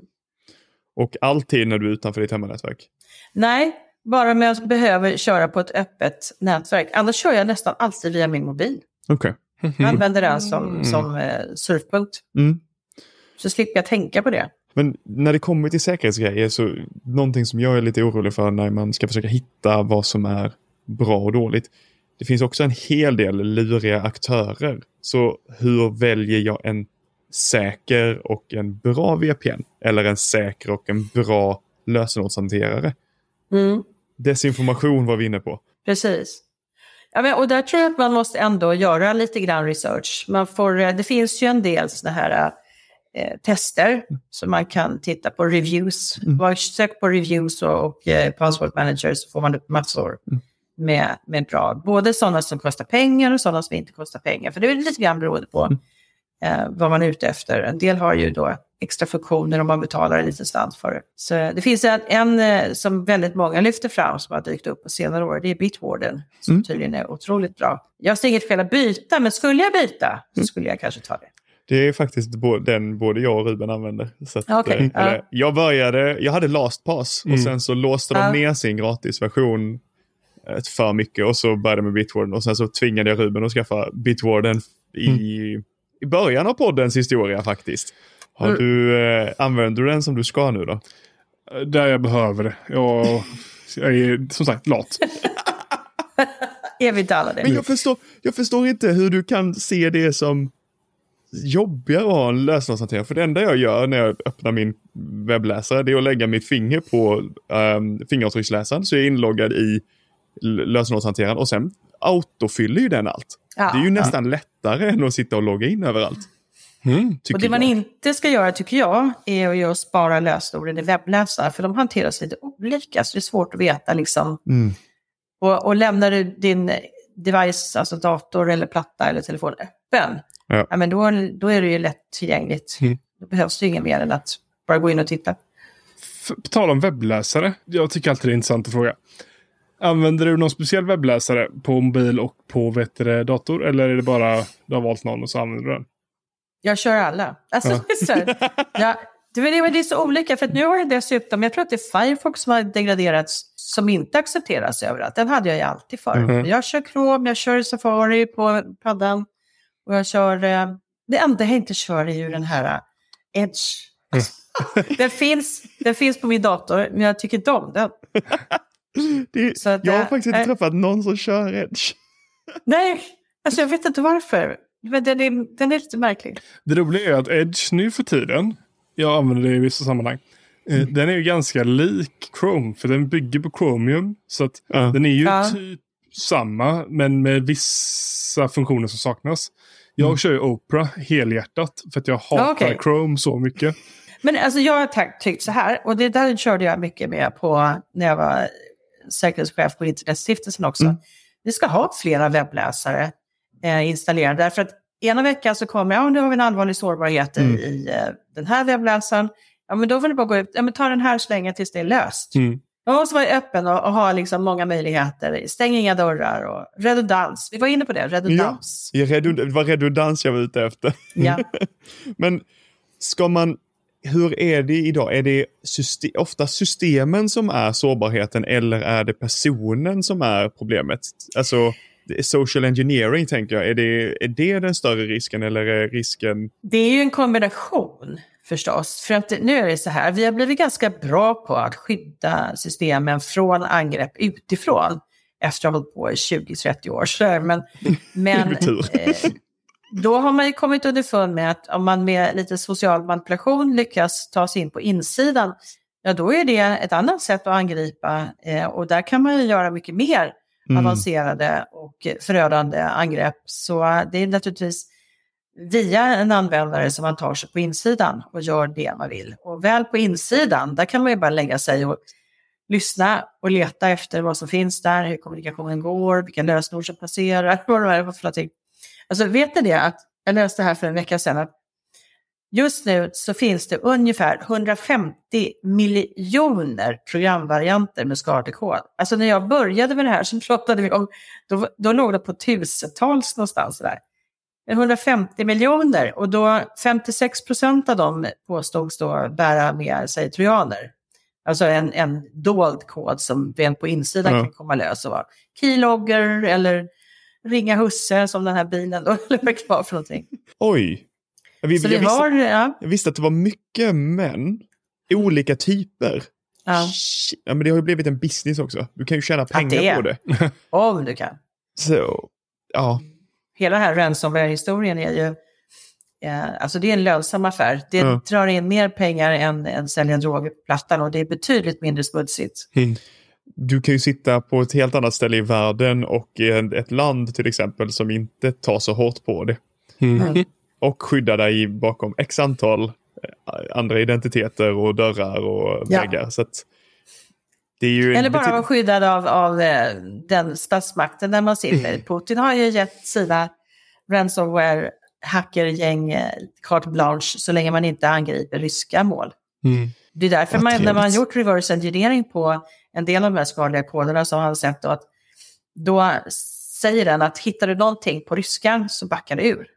Och alltid när du är utanför ditt hemmanätverk? Nej, bara om jag behöver köra på ett öppet nätverk. Annars kör jag nästan alltid via min mobil. Okej. Jag använder den som surfpunkt. Så slipper jag tänka på det. Men när det kommer till säkerhetsgrejer, så någonting som jag är lite orolig för när man ska försöka hitta vad som är bra och dåligt. Det finns också en hel del luriga aktörer. Så hur väljer jag en säker och en bra VPN? Eller en säker och en bra lösenordshanterare? Desinformation var vi inne på. Precis. Ja, men, och där tror jag att man måste ändå göra lite grann research. Det finns ju en del såna här tester som man kan titta på, reviews. Sök på reviews och password manager, så får man upp massor med bra. Både sådana som kostar pengar och sådana som inte kostar pengar. För det är lite grann beroende på vad man är ute efter. En del har ju då extra funktioner om man betalar en liten slant för det. Så det finns en som väldigt många lyfter fram som har dykt upp på senare år. Det är Bitwarden som tydligen är otroligt bra. Jag ser inget fel att byta, men skulle jag byta så skulle jag kanske ta det. Det är faktiskt den både jag och Ruben använder. Så att, jag hade LastPass och sen så låste de ner sin gratisversion för mycket och så började med Bitwarden och sen så tvingade jag Ruben att skaffa Bitwarden i början av poddens historia faktiskt. Använder du den som du ska nu då? Där jag behöver det. Jag är som sagt lat. Är vi inte alla det? Men jag förstår inte hur du kan se det som jobbigare att ha en lösenordshanterare. För det enda jag gör när jag öppnar min webbläsare, det är att lägga mitt finger på fingeravtrycksläsaren, så jag är inloggad i lösenordshanteraren och sen autofyller ju den allt. Det är ju nästan lättare än att sitta och logga in överallt. Och det man inte ska göra, tycker jag, är att spara lösenorden i webbläsare, för de hanteras lite olika, så det är svårt att veta liksom. Och lämnar du din device, alltså dator eller platta eller telefon öppen, men då är det ju lätt tillgängligt. Då behövs det ingen mer än att bara gå in och titta. På tal om webbläsare, jag tycker alltid det är intressant att fråga. Använder du någon speciell webbläsare på mobil och på dator? Eller är det bara du har valt någon och så använder du den? Jag kör alla. Alltså, det är så olika, för att nu har det dessutom, jag tror att det är Firefox som har degraderats, som inte accepteras överallt. Den hade jag ju alltid för. Jag kör Chrome, jag kör Safari på paddan och jag kör, det enda jag inte kör är ju den här Edge. Den finns på min dator, men jag tycker inte om den. Jag har faktiskt inte träffat någon som kör Edge. Nej, alltså jag vet inte varför. Men den är lite märklig. Det roliga är att Edge nu för tiden, jag använder det i vissa sammanhang, den är ju ganska lik Chrome, för den bygger på Chromium. Så att den är ju typ samma, men med vissa funktioner som saknas. Jag kör ju Opera helhjärtat för att jag hatar Chrome så mycket. Men alltså jag har tyckt så här, och det där körde jag mycket med på när jag var säkerhetschef på Internetstiftelsen också. Vi ska ha flera webbläsare installerade, därför att ena veckan så kommer nu har vi en allvarlig sårbarhet i den här webbläsaren. Ja, men då vill du bara gå ut, men ta den här så länge tills det är löst. Man måste vara öppen och ha liksom många möjligheter. Stäng inga dörrar och redundans. Vi var inne på det, redundans. Ja, det var redundans jag var ute efter. Ja. Men hur är det idag? Är det ofta systemen som är sårbarheten eller är det personen som är problemet? Alltså social engineering tänker jag. Är det den större risken eller är risken? Det är ju en kombination förstås. För att nu är det så här, vi har blivit ganska bra på att skydda systemen från angrepp utifrån efter att ha hållit på i 20-30 år. Men då har man ju kommit underfund med att om man med lite social manipulation lyckas ta sig in på insidan, ja då är det ett annat sätt att angripa och där kan man ju göra mycket mer avancerade och förödande angrepp. Så det är naturligtvis via en användare som man tar sig på insidan och gör det man vill. Och väl på insidan, där kan man ju bara lägga sig och lyssna och leta efter vad som finns där, hur kommunikationen går, vilka lösenord som passerar, vad det är för någonting. Alltså vet ni det att jag läste här för en vecka sedan att just nu så finns det ungefär 150 miljoner programvarianter med skadlig kod. Alltså när jag började med det här så pratade vi om, då låg det på tusentals någonstans där. 150 miljoner och då 56% av dem påstods då bära med sig trojaner. Alltså en dold kod som väl på insidan kan komma lös och vara keylogger eller ringa husse som den här bilen då eller kvar för någonting. Oj. Jag visste att det var mycket men olika typer. Ja, men det har ju blivit en business också. Du kan ju tjäna pengar på det. Om du kan. Så, ja. Hela den här ransomware-historien är ju alltså det är en lönsam affär. Det drar in mer pengar än sälja droger på plattan och det är betydligt mindre smutsigt. Du kan ju sitta på ett helt annat ställe i världen och i ett land till exempel som inte tar så hårt på det. Och skydda dig bakom x antal andra identiteter och dörrar och väggar. Så att det är ju eller bara vara skyddad av den statsmakten där man sitter. Putin har ju gett sina ransomware hackergäng carte blanche så länge man inte angriper ryska mål. Det är därför när man gjort reverse engineering på en del av de här skadliga koderna så har han sett att då säger den att hittar du någonting på ryskan så backar du ur.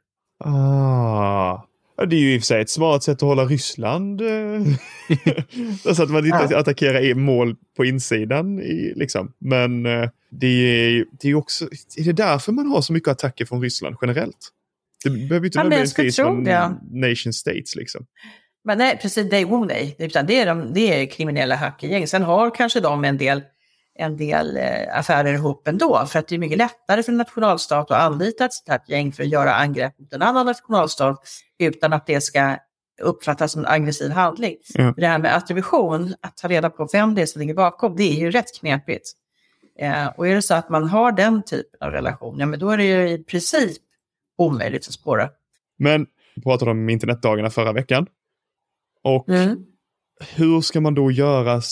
Det är ju i och för sig ett smart sätt att hålla Ryssland så att man inte attackerar mål på insidan liksom. Men det är också är det därför man har så mycket attacker från Ryssland generellt. Det behöver inte nödvändigtvis från nation states liksom. Men nej, precis, det är kriminella hackergäng. Sen har kanske de en del affärer ihop ändå. För att det är mycket lättare för en nationalstat att anlita ett sådant gäng för att göra angrepp mot en annan nationalstat utan att det ska uppfattas som en aggressiv handling. Det här med attribution, att ta reda på vem det är som ligger bakom, det är ju rätt knepigt. Och är det så att man har den typen av relation, ja, men då är det ju i princip omöjligt att spåra. Men vi pratade om internetdagarna förra veckan. Och hur ska man då göra,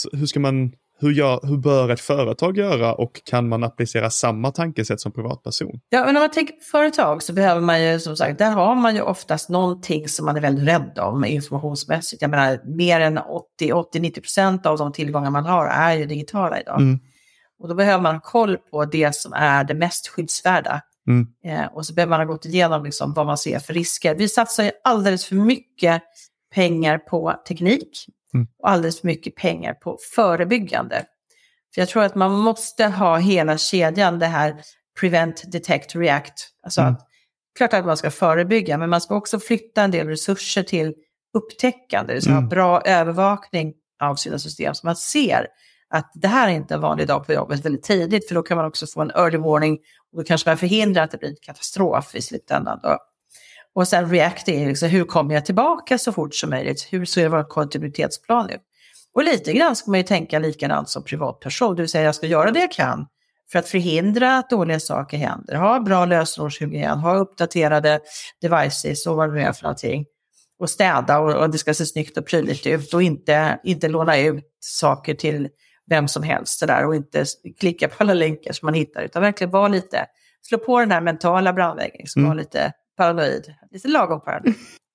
hur bör ett företag göra och kan man applicera samma tankesätt som privatperson? Ja, men när man tänker på företag så behöver man ju, som sagt, där har man ju oftast någonting som man är väldigt rädd om informationsmässigt. Jag menar, mer än 80-90% av de tillgångar man har är ju digitala idag. Och då behöver man ha koll på det som är det mest skyddsvärda. Och så behöver man ha gått igenom liksom vad man ser för risker. Vi satsar ju alldeles för mycket pengar på teknik och alldeles för mycket pengar på förebyggande. För jag tror att man måste ha hela kedjan, det här prevent, detect, react. Alltså klart att man ska förebygga, men man ska också flytta en del resurser till upptäckande. Det ska ha bra övervakning av sina system så man ser att det här är inte en vanlig dag på jobbet väldigt tidigt, för då kan man också få en early warning och då kanske man förhindrar att det blir en katastrof i slutändan då. Och sen react är liksom, hur kommer jag tillbaka så fort som möjligt? Hur ser vår kontinuitetsplan ut? Och lite grann ska man ju tänka likadant som privatperson. Det vill säga jag ska göra det jag kan för att förhindra att dåliga saker händer. Ha bra lösenordshygien, ha uppdaterade devices och vad det är för någonting. Och städa och det ska se snyggt och prydligt ut. Och inte låna ut saker till vem som helst. Där, och inte klicka på alla länkar som man hittar. Utan verkligen vara lite, slå på den här mentala brandväggen. Vara lite paranoid. Lite lagom paranoid.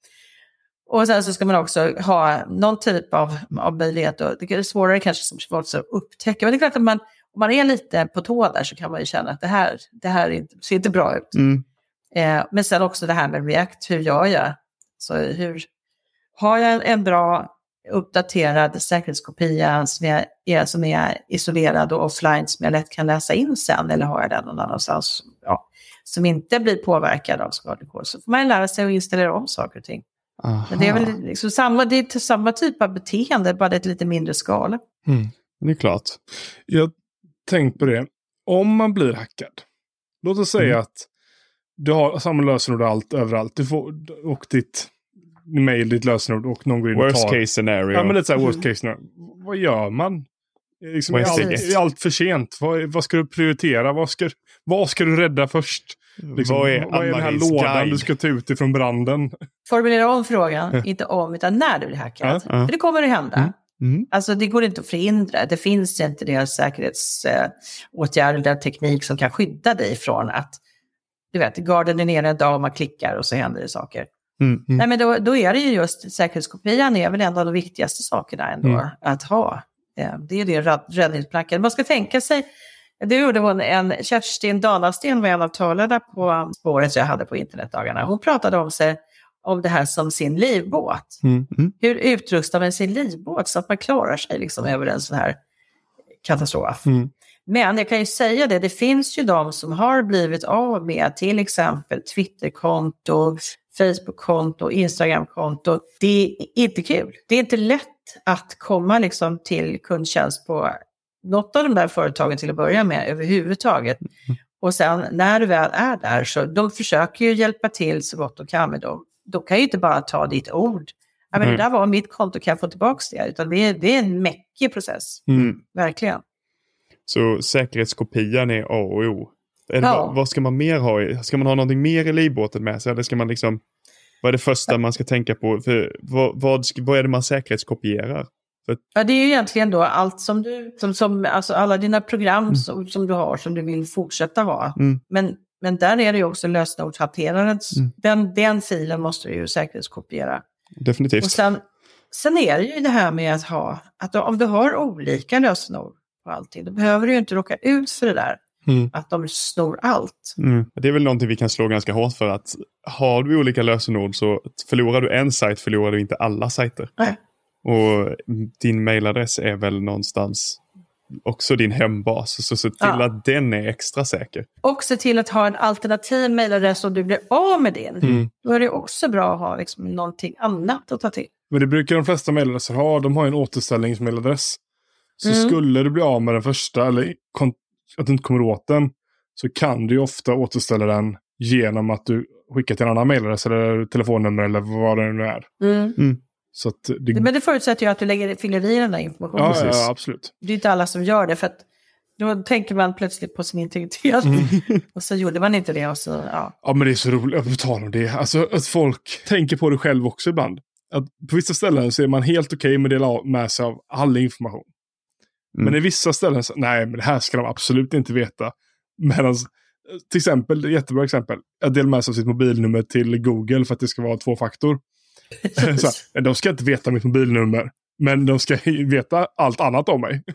Och sen så ska man också ha någon typ av möjlighet. Och det är svårare kanske som valt att upptäcka. Men det är klart att om man är lite på tå där så kan man ju känna att det här ser inte bra ut. Men sen också det här med React. Hur gör jag? Så har jag en bra uppdaterad säkerhetskopia som är isolerad och offline som jag lätt kan läsa in sen, eller har jag den någon annanstans som inte blir påverkad av skadlig kod, så får man lära sig att installera om saker och ting. Men det är väl liksom samma typ av beteende, bara ett lite mindre skala. Det är klart. Jag tänkte på det. Om man blir hackad, låt oss säga att du har samma lösenord överallt. Du får och ditt mail, ditt lösenord och någon går in och tar. Worst case scenario. Ja, men lite så här worst case scenario. Vad gör man? Liksom, är allt för sent? Vad ska du prioritera? Vad ska du rädda först? Liksom, vad är den här lådan du ska ta ut ifrån branden? Formulera om frågan, inte om, utan när du blir hackad. För det kommer att hända. Alltså det går inte att förhindra. Det finns inte deras säkerhetsåtgärder eller teknik som kan skydda dig från att, du vet, garden är nere en dag och man klickar och så händer det saker. Nej, men då är det ju just säkerhetskopian är väl en av de viktigaste sakerna ändå att ha. Det är det räddningsplankan. Man ska tänka sig, det gjorde hon Kerstin Dalasten var en av talarna på spåret jag hade på internetdagarna. Hon pratade om det här som sin livbåt. Hur utrustar man sin livbåt så att man klarar sig liksom över en sån här katastrof. Men jag kan ju säga det finns ju de som har blivit av med till exempel Twitterkonto, Facebook-konto, Instagram-konto. Det är inte kul. Det är inte lätt att komma liksom till kundtjänst på något av de där företagen till att börja med överhuvudtaget. Och sen när du väl är där så de försöker ju hjälpa till så gott de kan med dem. De kan ju inte bara ta ditt ord. Ja, men det där var mitt konto, kan jag få tillbaka det? Utan det är en mäckig process. Verkligen. Så säkerhetskopian är A och O. Vad ska man mer ha? Ska man ha någonting mer i livbåten med sig? Eller ska man liksom, vad är det första man ska tänka på? För vad är det man säkerhetskopierar? Ja, det är ju egentligen då allt som du, alltså alla dina program som du har, som du vill fortsätta ha. Men där är det ju också lösenordshanteraren. Den filen måste du ju säkerhetskopiera. Definitivt. Och sen är det ju det här med att om du har olika lösenord på allting, då behöver du ju inte råka ut för det där. Att de snor allt. Det är väl någonting vi kan slå ganska hårt för, att har du olika lösenord så förlorar du en sajt, förlorar du inte alla sajter. Nej. Och din mailadress är väl någonstans också din hembas, så se till att den är extra säker. Och se till att ha en alternativ mailadress om du blir av med din. Då är det också bra att ha liksom någonting annat att ta till. Men det brukar de flesta mailadresser ha. De har en återställningsmailadress. Så skulle du bli av med den första eller att du inte kommer åt den, så kan du ju ofta återställa den genom att du skickar till en annan mailadress eller telefonnummer eller vad det nu är. Så att men det förutsätter ju att du fyller i den där informationen. Ja, absolut. Det är inte alla som gör det, för att då tänker man plötsligt på sin integritet. Och så gjorde man inte det. Och så, ja, men det är så roligt att betala om det. Alltså att folk tänker på det själv också ibland. Att på vissa ställen så är man helt okej med att dela med sig av all information. Men i vissa ställen så, nej, men det här ska de absolut inte veta. Medan, till exempel, jättebra exempel, att dela med sig av sitt mobilnummer till Google för att det ska vara 2-faktor. Så, de ska inte veta mitt mobilnummer, men de ska veta allt annat om mig.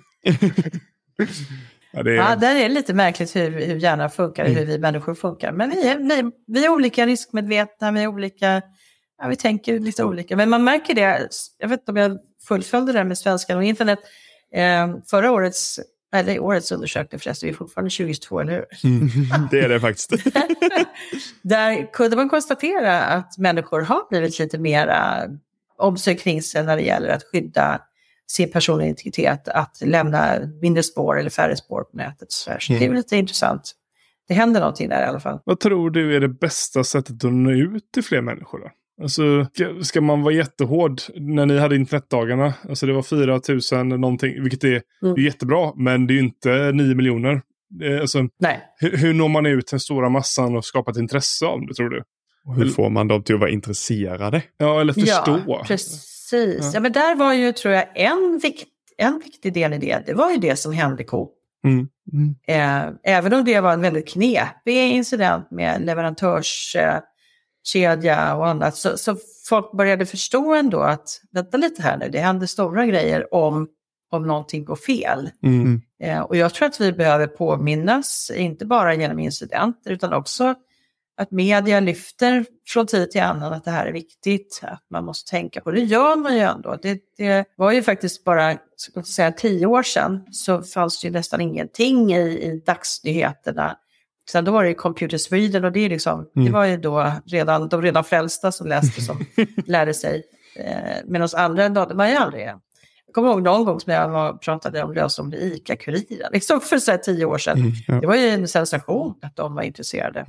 Där är det lite märkligt hur hjärnan funkar, hur vi människor funkar. Men vi är olika riskmedvetna, vi är olika, vi tänker lite olika. Men man märker det, jag vet inte om jag fullföljde det med svenskan och internet. Förra årets undersökning, förresten, vi är fortfarande 2022, eller hur? Det är det faktiskt. Där kunde man konstatera att människor har blivit lite mer omsorg kring sig när det gäller att skydda sin personliga integritet, att lämna mindre spår eller färre spår på nätet. Så det är lite intressant. Det händer någonting där i alla fall. Vad tror du är det bästa sättet att nå ut till fler människor då? Alltså, ska man vara jättehård när ni hade internetdagarna? Alltså det var 4 000 någonting, vilket är jättebra, men det är ju inte 9 miljoner. Alltså, nej. Hur når man ut den stora massan och skapar ett intresse om det, tror du? Och hur får man dem till att vara intresserade? Ja, eller förstå. Ja, precis. Ja, men där var ju, tror jag, en viktig del i det. Det var ju det som hände Coop. Även om det var en väldigt knepig incident med leverantörs kedja och annat. Så folk började förstå ändå att, vänta lite här nu, det händer stora grejer om någonting går fel. Och jag tror att vi behöver påminnas, inte bara genom incidenter, utan också att media lyfter från tid till annan att det här är viktigt, att man måste tänka på det. Det gör man ju ändå. Det var ju faktiskt bara, ska jag säga, 10 år sedan så fanns det ju nästan ingenting i dagsnyheterna. Sen då var det ju Computer Sweden och det är liksom, det var ju då de redan frälsta som läste som lärde sig. Men oss andra nådde man ju aldrig. Jag kommer ihåg någon gång som jag pratade om lösenord i ICA-Kuriren. Liksom för så här 10 år sedan. Det var ju en sensation att de var intresserade.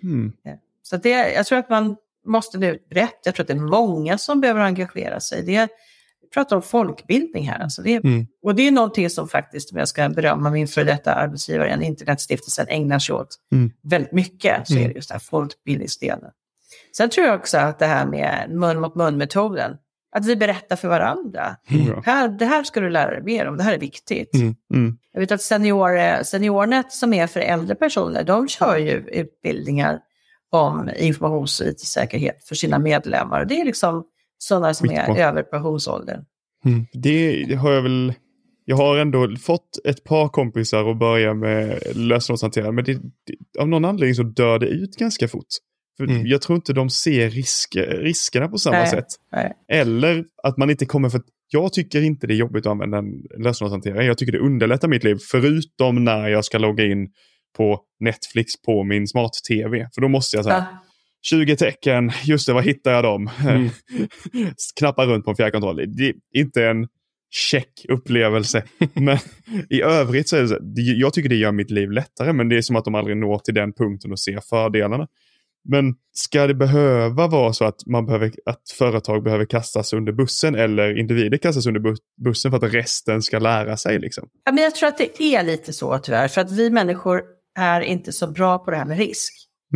Så jag tror att man måste nu berätta. Jag tror att det är många som behöver engagera sig. Vi pratar om folkbildning här. Alltså och det är någonting som faktiskt, om jag ska berömma min för detta arbetsgivare, en internetstiftelsen ägnar sig åt väldigt mycket. Så är det just det här folkbildningsdelen. Sen tror jag också att det här med mun-mot-mun-metoden, att vi berättar för varandra. Det här ska du lära dig mer om. Det här är viktigt. Jag vet att SeniorNet som är för äldre personer, de kör ju utbildningar om informations- och IT-säkerhet för sina medlemmar. Det är liksom sådana som är över pensionsåldern. Det har jag har ändå fått ett par kompisar att börja med lösenordshantering. Men av någon anledning så dör det ut ganska fort. För jag tror inte de ser riskerna på samma sätt. Eller att man inte kommer, för jag tycker inte det är jobbigt att använda en lösenordshanterare. Jag tycker det underlättar mitt liv, förutom när jag ska logga in på Netflix på min smart-tv. För då måste jag säga 20 tecken, just det, vad hittar jag dem? Knappa runt på en fjärrkontroll. Det är inte en check upplevelse. Men i övrigt så är det så, jag tycker det gör mitt liv lättare, men det är som att de aldrig når till den punkten och ser fördelarna. Men ska det behöva vara så att att företag behöver kastas under bussen eller individer kastas under bussen för att resten ska lära sig liksom? Ja, men jag tror att det är lite så tyvärr, för att vi människor är inte så bra på det här med risk.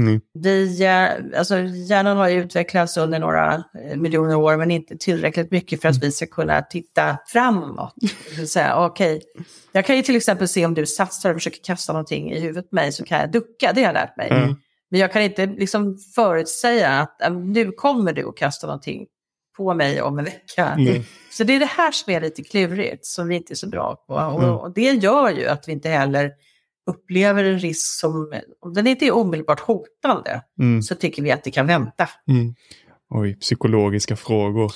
Hjärnan har ju utvecklats under några miljoner år, men inte tillräckligt mycket för att vi ska kunna titta framåt. Okej, jag kan ju till exempel se om du satsar och försöker kasta någonting i huvudet på mig, så kan jag ducka, det har jag lärt mig. Men jag kan inte liksom förutsäga att nu kommer du att kasta någonting på mig om en vecka. Så det är det här som är lite klurigt, som vi inte är så bra på. Och det gör ju att vi inte heller upplever en risk som, om den inte är omedelbart hotande, så tycker vi att det kan vänta. Oj, psykologiska frågor.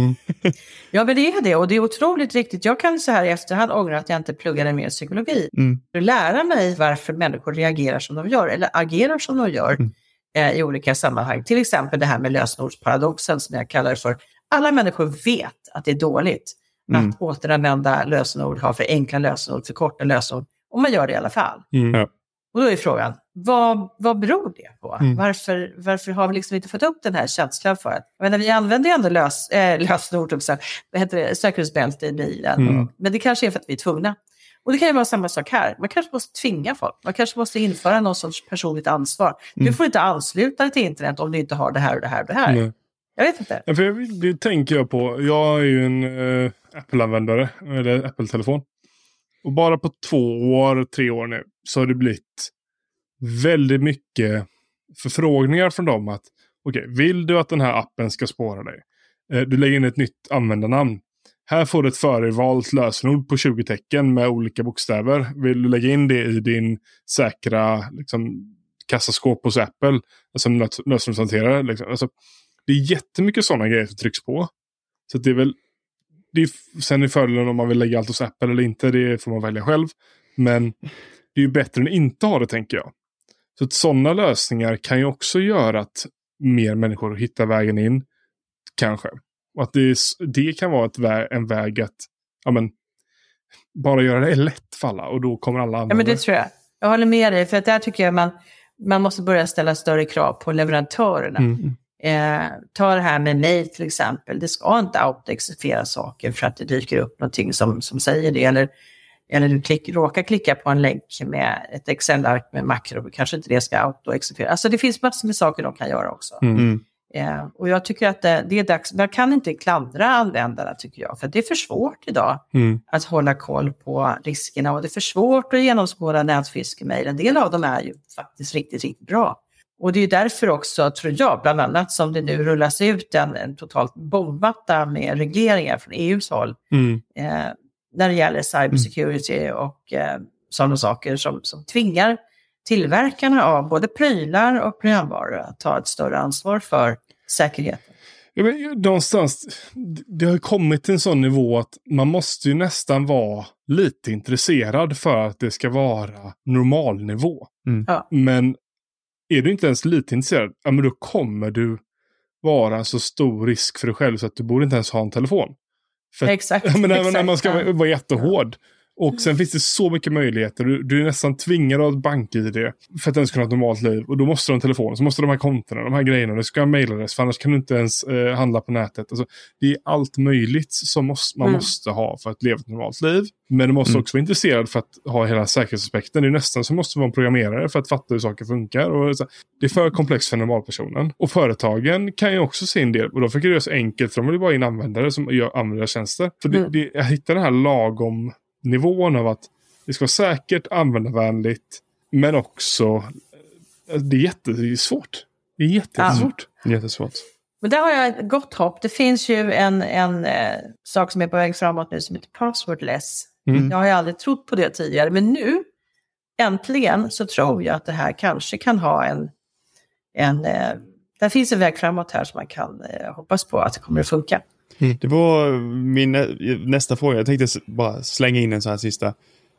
Ja, men det är det. Och det är otroligt viktigt. Jag kan så här i efterhand ångra att jag inte pluggade mer psykologi. För att lära mig varför människor reagerar som de gör, eller agerar som de gör i olika sammanhang. Till exempel det här med lösenordsparadoxen som jag kallar det för. Alla människor vet att det är dåligt att återanvända lösenord, ha för enkla lösenord, för korta lösenord. Och man gör det i alla fall. Och då är frågan, vad beror det på? Varför har vi liksom inte fått upp den här känslan för att, vi använder ju ändå lösenord också, säkerhetsbälte i bilen. Men det kanske är för att vi är tvungna. Och det kan ju vara samma sak här. Man kanske måste tvinga folk. Man kanske måste införa någon sorts personligt ansvar. Du får inte ansluta dig till internet om du inte har det här och det här och det här. Jag vet inte. Ja, för det tänker jag på. Jag är ju en Apple-användare, eller Apple-telefon. Och bara på 3 år nu så har det blivit väldigt mycket förfrågningar från dem att vill du att den här appen ska spåra dig? Du lägger in ett nytt användarnamn. Här får du ett förvalt lösenord på 20 tecken med olika bokstäver. Vill du lägga in det i din säkra kassaskåp hos Apple som lösenordshanterare? Alltså, det är jättemycket sådana grejer som trycks på. Så det är väl sen är fördelen om man vill lägga allt hos Apple eller inte, det får man välja själv. Men det är ju bättre än inte ha det, tänker jag. Så att sådana lösningar kan ju också göra att mer människor hittar vägen in, kanske. Och att det kan vara en väg att bara göra det lätt för alla, och då kommer alla använda. Ja, men det tror jag. Jag håller med dig, för att där tycker jag man måste börja ställa större krav på leverantörerna. Ta det här med mail till exempel. Det ska inte autoexekvera saker för att det dyker upp någonting som säger det. Eller du råkar klicka på en länk med ett Excel-ark med makro. Kanske inte det ska autoexekvera. Alltså det finns massor med saker de kan göra också. Och jag tycker att det är dags. Man kan inte klandra användarna, tycker jag. För det är för svårt idag att hålla koll på riskerna. Och det är för svårt att genomskåda nätfiskemail. En del av dem är ju faktiskt riktigt, riktigt bra. Och det är därför också, tror jag, bland annat som det nu rullas ut en totalt bombmatta med regleringar från EUs håll när det gäller cybersecurity och sådana saker som tvingar tillverkarna av både prylar och programvaror att ta ett större ansvar för säkerheten. Ja, men någonstans, det har kommit till en sån nivå att man måste ju nästan vara lite intresserad för att det ska vara normalnivå. Ja. Men är du inte ens lite intresserad, ja, men då kommer du vara en så stor risk för dig själv så att du borde inte ens ha en telefon. För Exakt. När man ska vara jättehård. Och sen finns det så mycket möjligheter. Du är nästan tvingad att ha ett bank-ID för att ens kunna ha ett normalt liv. Och då måste du ha en telefon. Så måste du ha de här kontona, de här grejerna. Du ska ha en mailadress. För annars kan du inte ens handla på nätet. Alltså, det är allt möjligt som man måste ha för att leva ett normalt liv. Men du måste också vara intresserad för att ha hela säkerhetsaspekten. Det är nästan som måste vara en programmerare för att fatta hur saker funkar. Och så, det är för komplext för normalpersonen. Och företagen kan ju också se en del. Och då försöker det göra så enkelt. För de vill bara in användare som gör användartjänster. För jag hittar den här lagom nivån av att det ska vara säkert, användarvänligt, men också det är jättesvårt. Det är jättesvårt. Jättesvårt. Men där har jag ett gott hopp. Det finns ju en sak som är på väg framåt nu som heter passwordless. Jag har ju aldrig trott på det tidigare, men nu äntligen så tror jag att det här kanske kan ha där finns en väg framåt här som man kan hoppas på att det kommer att funka. Det var min nästa fråga. Jag tänkte bara slänga in en så här sista.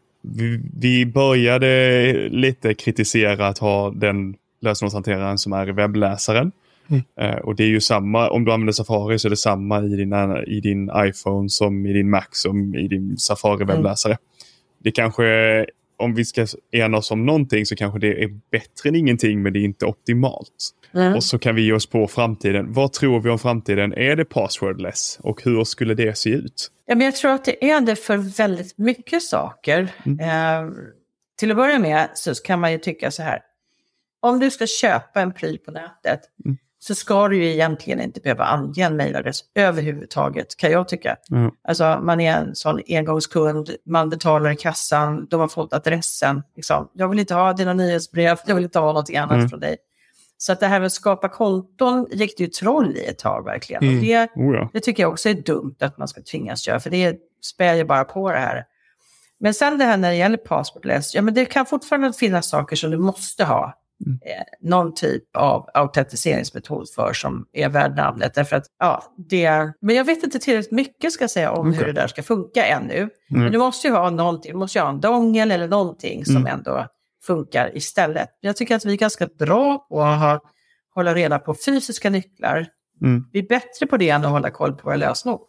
Vi började lite kritisera att ha den lösenordshanteraren som är i webbläsaren. Och det är ju samma, om du använder Safari så är det samma i din iPhone som i din Mac som i din Safari-webbläsare. Det kanske, om vi ska enas om någonting så kanske det är bättre än ingenting, men det är inte optimalt. Och så kan vi ge oss på framtiden. Vad tror vi om framtiden? Är det passwordless? Och hur skulle det se ut? Ja, men jag tror att det är det för väldigt mycket saker. Till att börja med så kan man ju tycka så här. Om du ska köpa en pryl på nätet så ska du ju egentligen inte behöva ange en mejladress överhuvudtaget, kan jag tycka. Alltså man är en sån engångskund, man betalar i kassan, de har fått adressen. Liksom. Jag vill inte ha dina nyhetsbrev, jag vill inte ha något annat från dig. Så att det här med att skapa konton gick det ju troll i ett tag verkligen. Och det tycker jag också är dumt att man ska tvingas göra, för det spär ju bara på det här. Men sen det här när det gäller passwordless, ja men det kan fortfarande finnas saker som du måste ha någon typ av autentiseringsmetod för som är värd namnet. Därför att, men jag vet inte tillräckligt mycket ska säga om hur det där ska funka ännu. Men du måste ju ha någonting, du måste ju ha en dongel eller någonting som ändå funkar istället. Jag tycker att vi är ganska bra på att hålla reda på fysiska nycklar. Vi är bättre på det än att hålla koll på våra lösenord.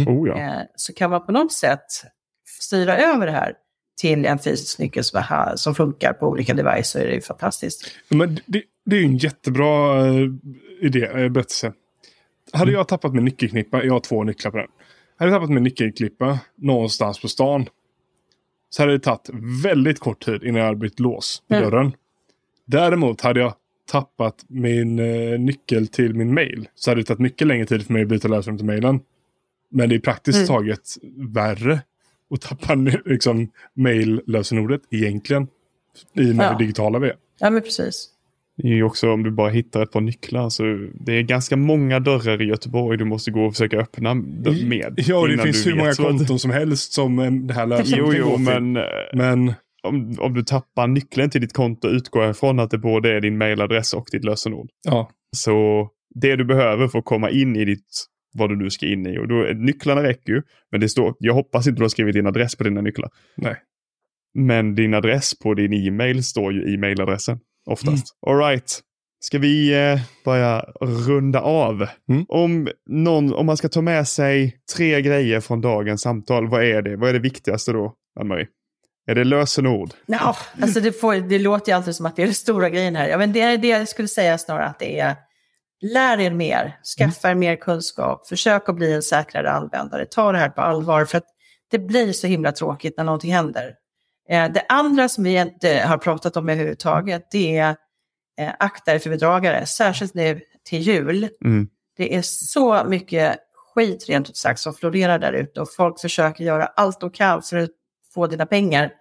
Så kan man på något sätt styra över det här till en fysisk nyckel som funkar på olika device, så är det ju fantastiskt. Men det är ju en jättebra idé, berättelse. Hade jag tappat min nyckelknippa, jag har 2 nycklar på den. Hade jag tappat min nyckelklippa någonstans på stan, så hade det tagit väldigt kort tid innan jag hade bytt lås i dörren. Däremot hade jag tappat min nyckel till min mail, så hade det tagit mycket längre tid för mig att byta lösenord till mailen. Men det är praktiskt taget värre att tappa liksom mail-lösenordet egentligen i det digitala vi är. Ja, men precis. Det är ju också om du bara hittar ett par nycklar, så det är ganska många dörrar i Göteborg du måste gå och försöka öppna med. Ja, det finns hur många konton som helst som det här lösenordet men om du tappar nyckeln till ditt konto, utgår ifrån att det både är din mailadress och ditt lösenord. Ja. Så det du behöver för att komma in i vad du nu ska in i, och då nycklarna räcker ju, men det står, jag hoppas inte du har skrivit din adress på dina nycklar. Nej. Men din adress på din e-mail står ju i mailadressen oftast. All right. Ska vi börja runda av? Om man ska ta med sig 3 grejer från dagens samtal, vad är det? Vad är det viktigaste då, Ann-Marie? Är det lösenord? Ja, alltså det låter ju alltid som att det är det stora grejen här. Ja, men det är det jag skulle säga snarare, att det är lär er mer, skaffa er mer kunskap, försök att bli en säkrare användare, ta det här på allvar, för att det blir så himla tråkigt när någonting händer. Det andra som vi inte har pratat om överhuvudtaget, det är akta er för bedragare, särskilt nu till jul. Det är så mycket skit rent ut sagt som florerar där ute, och folk försöker göra allt de kan för att få dina pengar.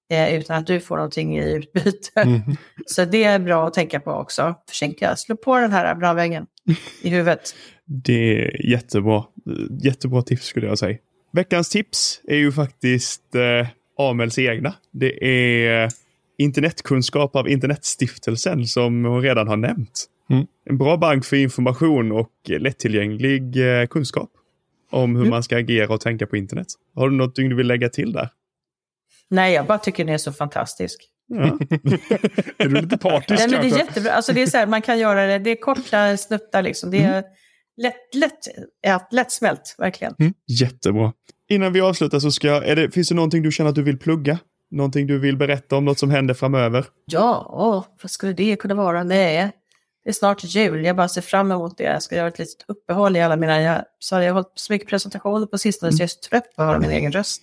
utan att du får någonting i utbyte. Så det är bra att tänka på också. Försöka slå på den här brandväggen i huvudet. Det är jättebra tips skulle jag säga. Veckans tips är ju faktiskt Amels egna. Det är internetkunskap av Internetstiftelsen som hon redan har nämnt. En bra bank för information och lättillgänglig kunskap om hur man ska agera och tänka på internet. Har du något du vill lägga till där? Nej, jag bara tycker den är så fantastisk. Ja. Är du lite partisk? Nej, men det är jättebra. Alltså det är så här, man kan göra det. Det är korta snuttar liksom. Det är lättsmält, verkligen. Jättebra. Innan vi avslutar så finns det någonting du känner att du vill plugga? Någonting du vill berätta om, något som händer framöver? Ja, vad skulle det kunna vara? Nej, det är snart jul. Jag bara ser fram emot det. Jag ska göra ett litet uppehåll i alla mina... Jag har hållit så mycket presentationer på sistone så jag är så trött på att höra min egen röst.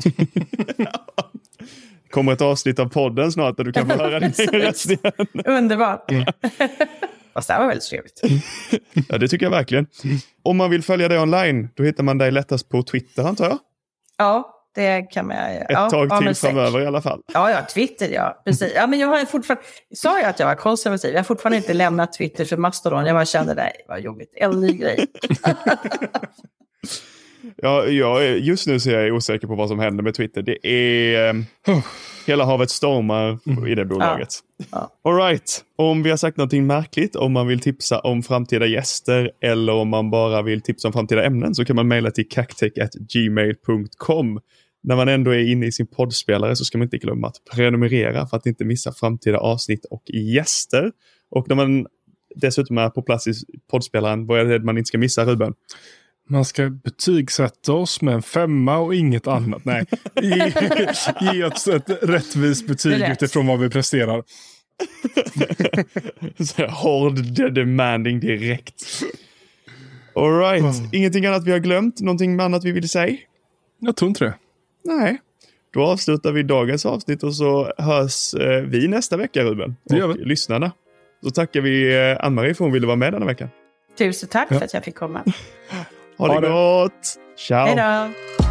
Kommer ett avsnitt av podden snart där du kan få höra din egen röst igen. Underbart. Fast det här var väldigt trevligt. Ja, det tycker jag verkligen. Om man vill följa dig online, då hittar man dig lättast på Twitter, antar jag? Ja, det kan man... Ett tag till framöver i alla fall. Ja, Twitter, ja. Precis. Ja, men jag har fortfarande... Sa jag att jag var konservativ? Jag har fortfarande inte lämnat Twitter för Mastodon. Jag bara kände, nej, vad jobbigt. En ny grej. Ja, just nu så är jag osäker på vad som händer med Twitter. Det är... hela havet stormar i det bolaget. Ja. All right. Om vi har sagt någonting märkligt, om man vill tipsa om framtida gäster eller om man bara vill tipsa om framtida ämnen så kan man mejla till cactech@gmail.com. När man ändå är inne i sin poddspelare så ska man inte glömma att prenumerera för att inte missa framtida avsnitt och gäster. Och när man dessutom är på plats i poddspelaren, vad är det man inte ska missa, Ruben? Man ska betygsätta oss med en 5 och inget annat. Nej, ge oss ett rättvist betyg utifrån vad vi presterar. Så hård demanding direkt. All right. Ingenting annat vi har glömt? Någonting annat vi vill säga? Jag tror inte det. Nej. Då avslutar vi dagens avsnitt och så hörs vi nästa vecka, Ruben. Det gör vi. Och lyssnarna. Så tackar vi Ann-Marie för att hon ville vara med denna veckan. Tusen tack för att jag fick komma. Ha det gott! Ciao! Hej då!